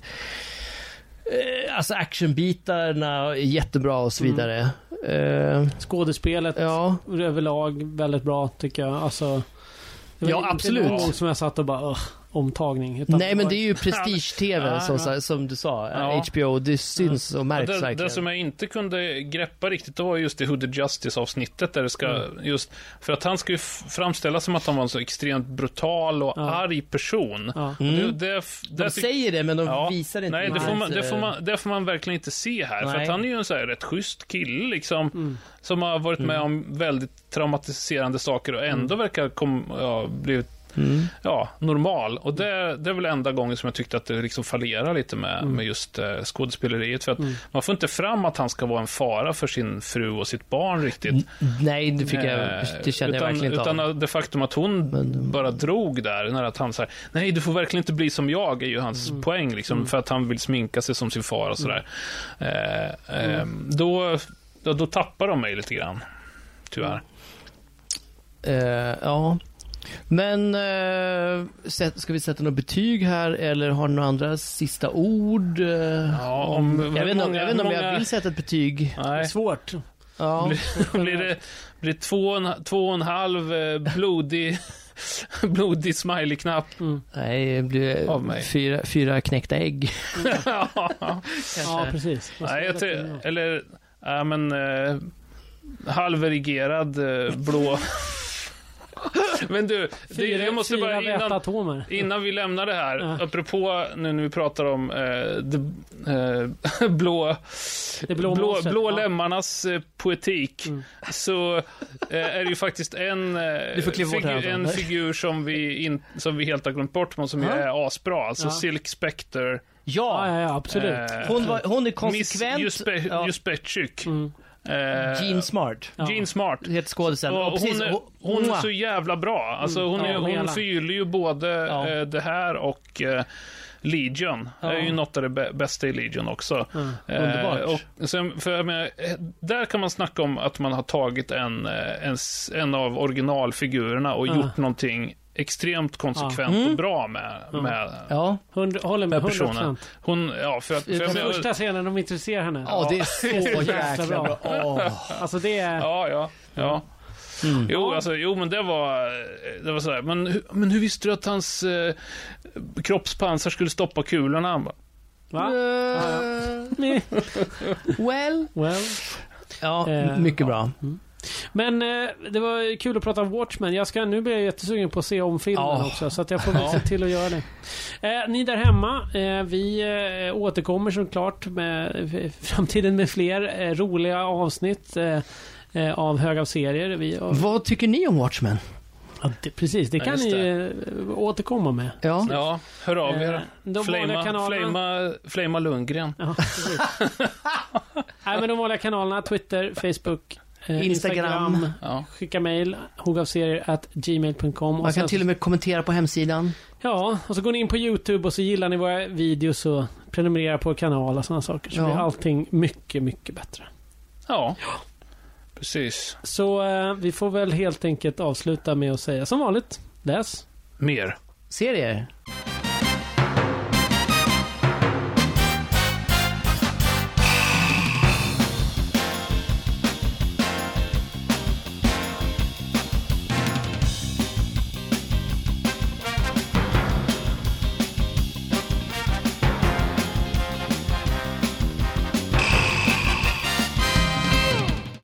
eh, alltså actionbitarna är jättebra och så vidare. Eh, Skådespelet ja. överlag väldigt bra tycker jag. Alltså, det var Ja, inte absolut. någon gång som jag satt och bara "Ugh, omtagning. Utan Nej, men var- det är ju prestige-tv Ja, som, ja. som du sa. Ja. H B O, det syns och märks det, verkligen. det som jag inte kunde greppa riktigt, det var just det Who the Justice-avsnittet där det ska Mm. just, för att han ska ju f- framställas som att han var en så extremt brutal och Ja. arg person. Ja. Mm. Det, det, De det, säger det, men de Ja. visar inte. Nej, det får, riktigt, man, det, får eh, man, det får man verkligen inte se här. För Nej. att han är ju en så här rätt schysst kille liksom, Mm. som har varit med om väldigt traumatiserande saker och ändå verkar kom, ja, blivit Mm. ja, normal. Och det, det är väl enda gången som jag tyckte att det liksom fallerar lite med, Mm. med just eh, skådespeleriet. För att Mm. man får inte fram att han ska vara en fara för sin fru och sitt barn riktigt. N- Nej, det fick jag, Eh, det kände utan, jag verkligen inte Utan av. det faktum att hon Men- bara drog där, när att han säger nej, du får verkligen inte bli som jag, är ju hans Mm. poäng liksom, Mm. för att han vill sminka sig som sin far och sådär. Eh, eh, Mm. då, då, då tappar de mig lite grann, tyvärr. Eh, ja. Men eh, sätt- ska vi sätta något betyg här, eller har ni några andra sista ord? Eh, Ja, om, jag vet inte om- jag, vet inte om jag många- vill sätta ett betyg. Nej. Svårt. Ja. blir det blir två, och en- två och en halv eh, blodig blodig smiley-knapp. Mm. Nej, det blir Av mig. fyra, fyra knäckta ägg. Ja, Kanske. precis. Vad ska Nej, jag det ty- vara? eller ja, men eh, halverigerad eh, blå. Men du, det, Fyra, jag måste fyra bara innan, vätatomer. innan vi lämnar det här, Ja. apropå nu när vi pratar om eh, det, eh, blå Det blå blå, monstret, blå ja. lemmarnas eh, poetik, Mm. så eh, är det ju faktiskt en, eh, Du får klippa bort det här, figur, en Anton. figur som vi, in, som vi helt har glömt bort, men som ju Ja. är asbra. Alltså Ja. Silk Spectre. Ja, Ja, ja, ja, absolut. eh, hon, var, hon är Miss konsekvent. Juspe, Ja. Juspetchuk. Mm. Eh, Jean Smart. Ja. Jean Smart. Heter skådisen. Och Och precis, hon är, hon- hon är Mwah. så jävla bra. Alltså hon, Mm. är, Ja, hon hela. förgyller ju både Ja. eh, det här och eh, Legion. Ja. Det är ju något av det bä- bästa i Legion också. Mm. Eh, Underbart. och sen, för, jag menar, eh, där kan man snacka om att man har tagit en, eh, en, s- en av originalfigurerna och Ja. gjort någonting extremt konsekvent Mm. och bra med, Ja. med Ja. Hundra, håller med, den hundra personen. procent. Hon, ja, för att... För Den jag Den menar- första scenen de introducerar henne. Ja, det är så jäkla jäkla bra. bra. Åh. Alltså det är... Ja, ja, ja. Mm. Jo, alltså, jo, men det var, det var sådär. Men, hu- men hur visste du att hans eh, kroppspansar skulle stoppa kulorna? Han bara, Va? Uh, ja, ja. well. well. Ja, eh, mycket bra. Mm. Men eh, det var kul att prata om Watchmen. Jag ska, nu blir jag jättesugen på att se om filmen oh. också. Så att jag får väl se till att göra det. Eh, ni där hemma, eh, vi eh, återkommer såklart med framtiden med fler eh, roliga avsnitt eh, eh, av hög av serier. Vi, och... Vad tycker ni om Watchmen? Ja, det, precis, det kan ja, det. ni eh, återkomma med. Ja, ja hör av er. Eh, Flama, Flama, Flama Lundgren. Ja, Nej, men de vanliga kanalerna, Twitter, Facebook, eh, Instagram, Instagram ja. skicka mejl, hogavserier at gmail dot com. Man kan till och med kommentera på hemsidan. Ja, och så går ni in på YouTube och så gillar ni våra videos och prenumererar på kanal och sådana saker. Så ja. blir allting mycket, mycket bättre. Ja, ja. Precis. Så eh, vi får väl helt enkelt avsluta med att säga som vanligt, läs mer serier.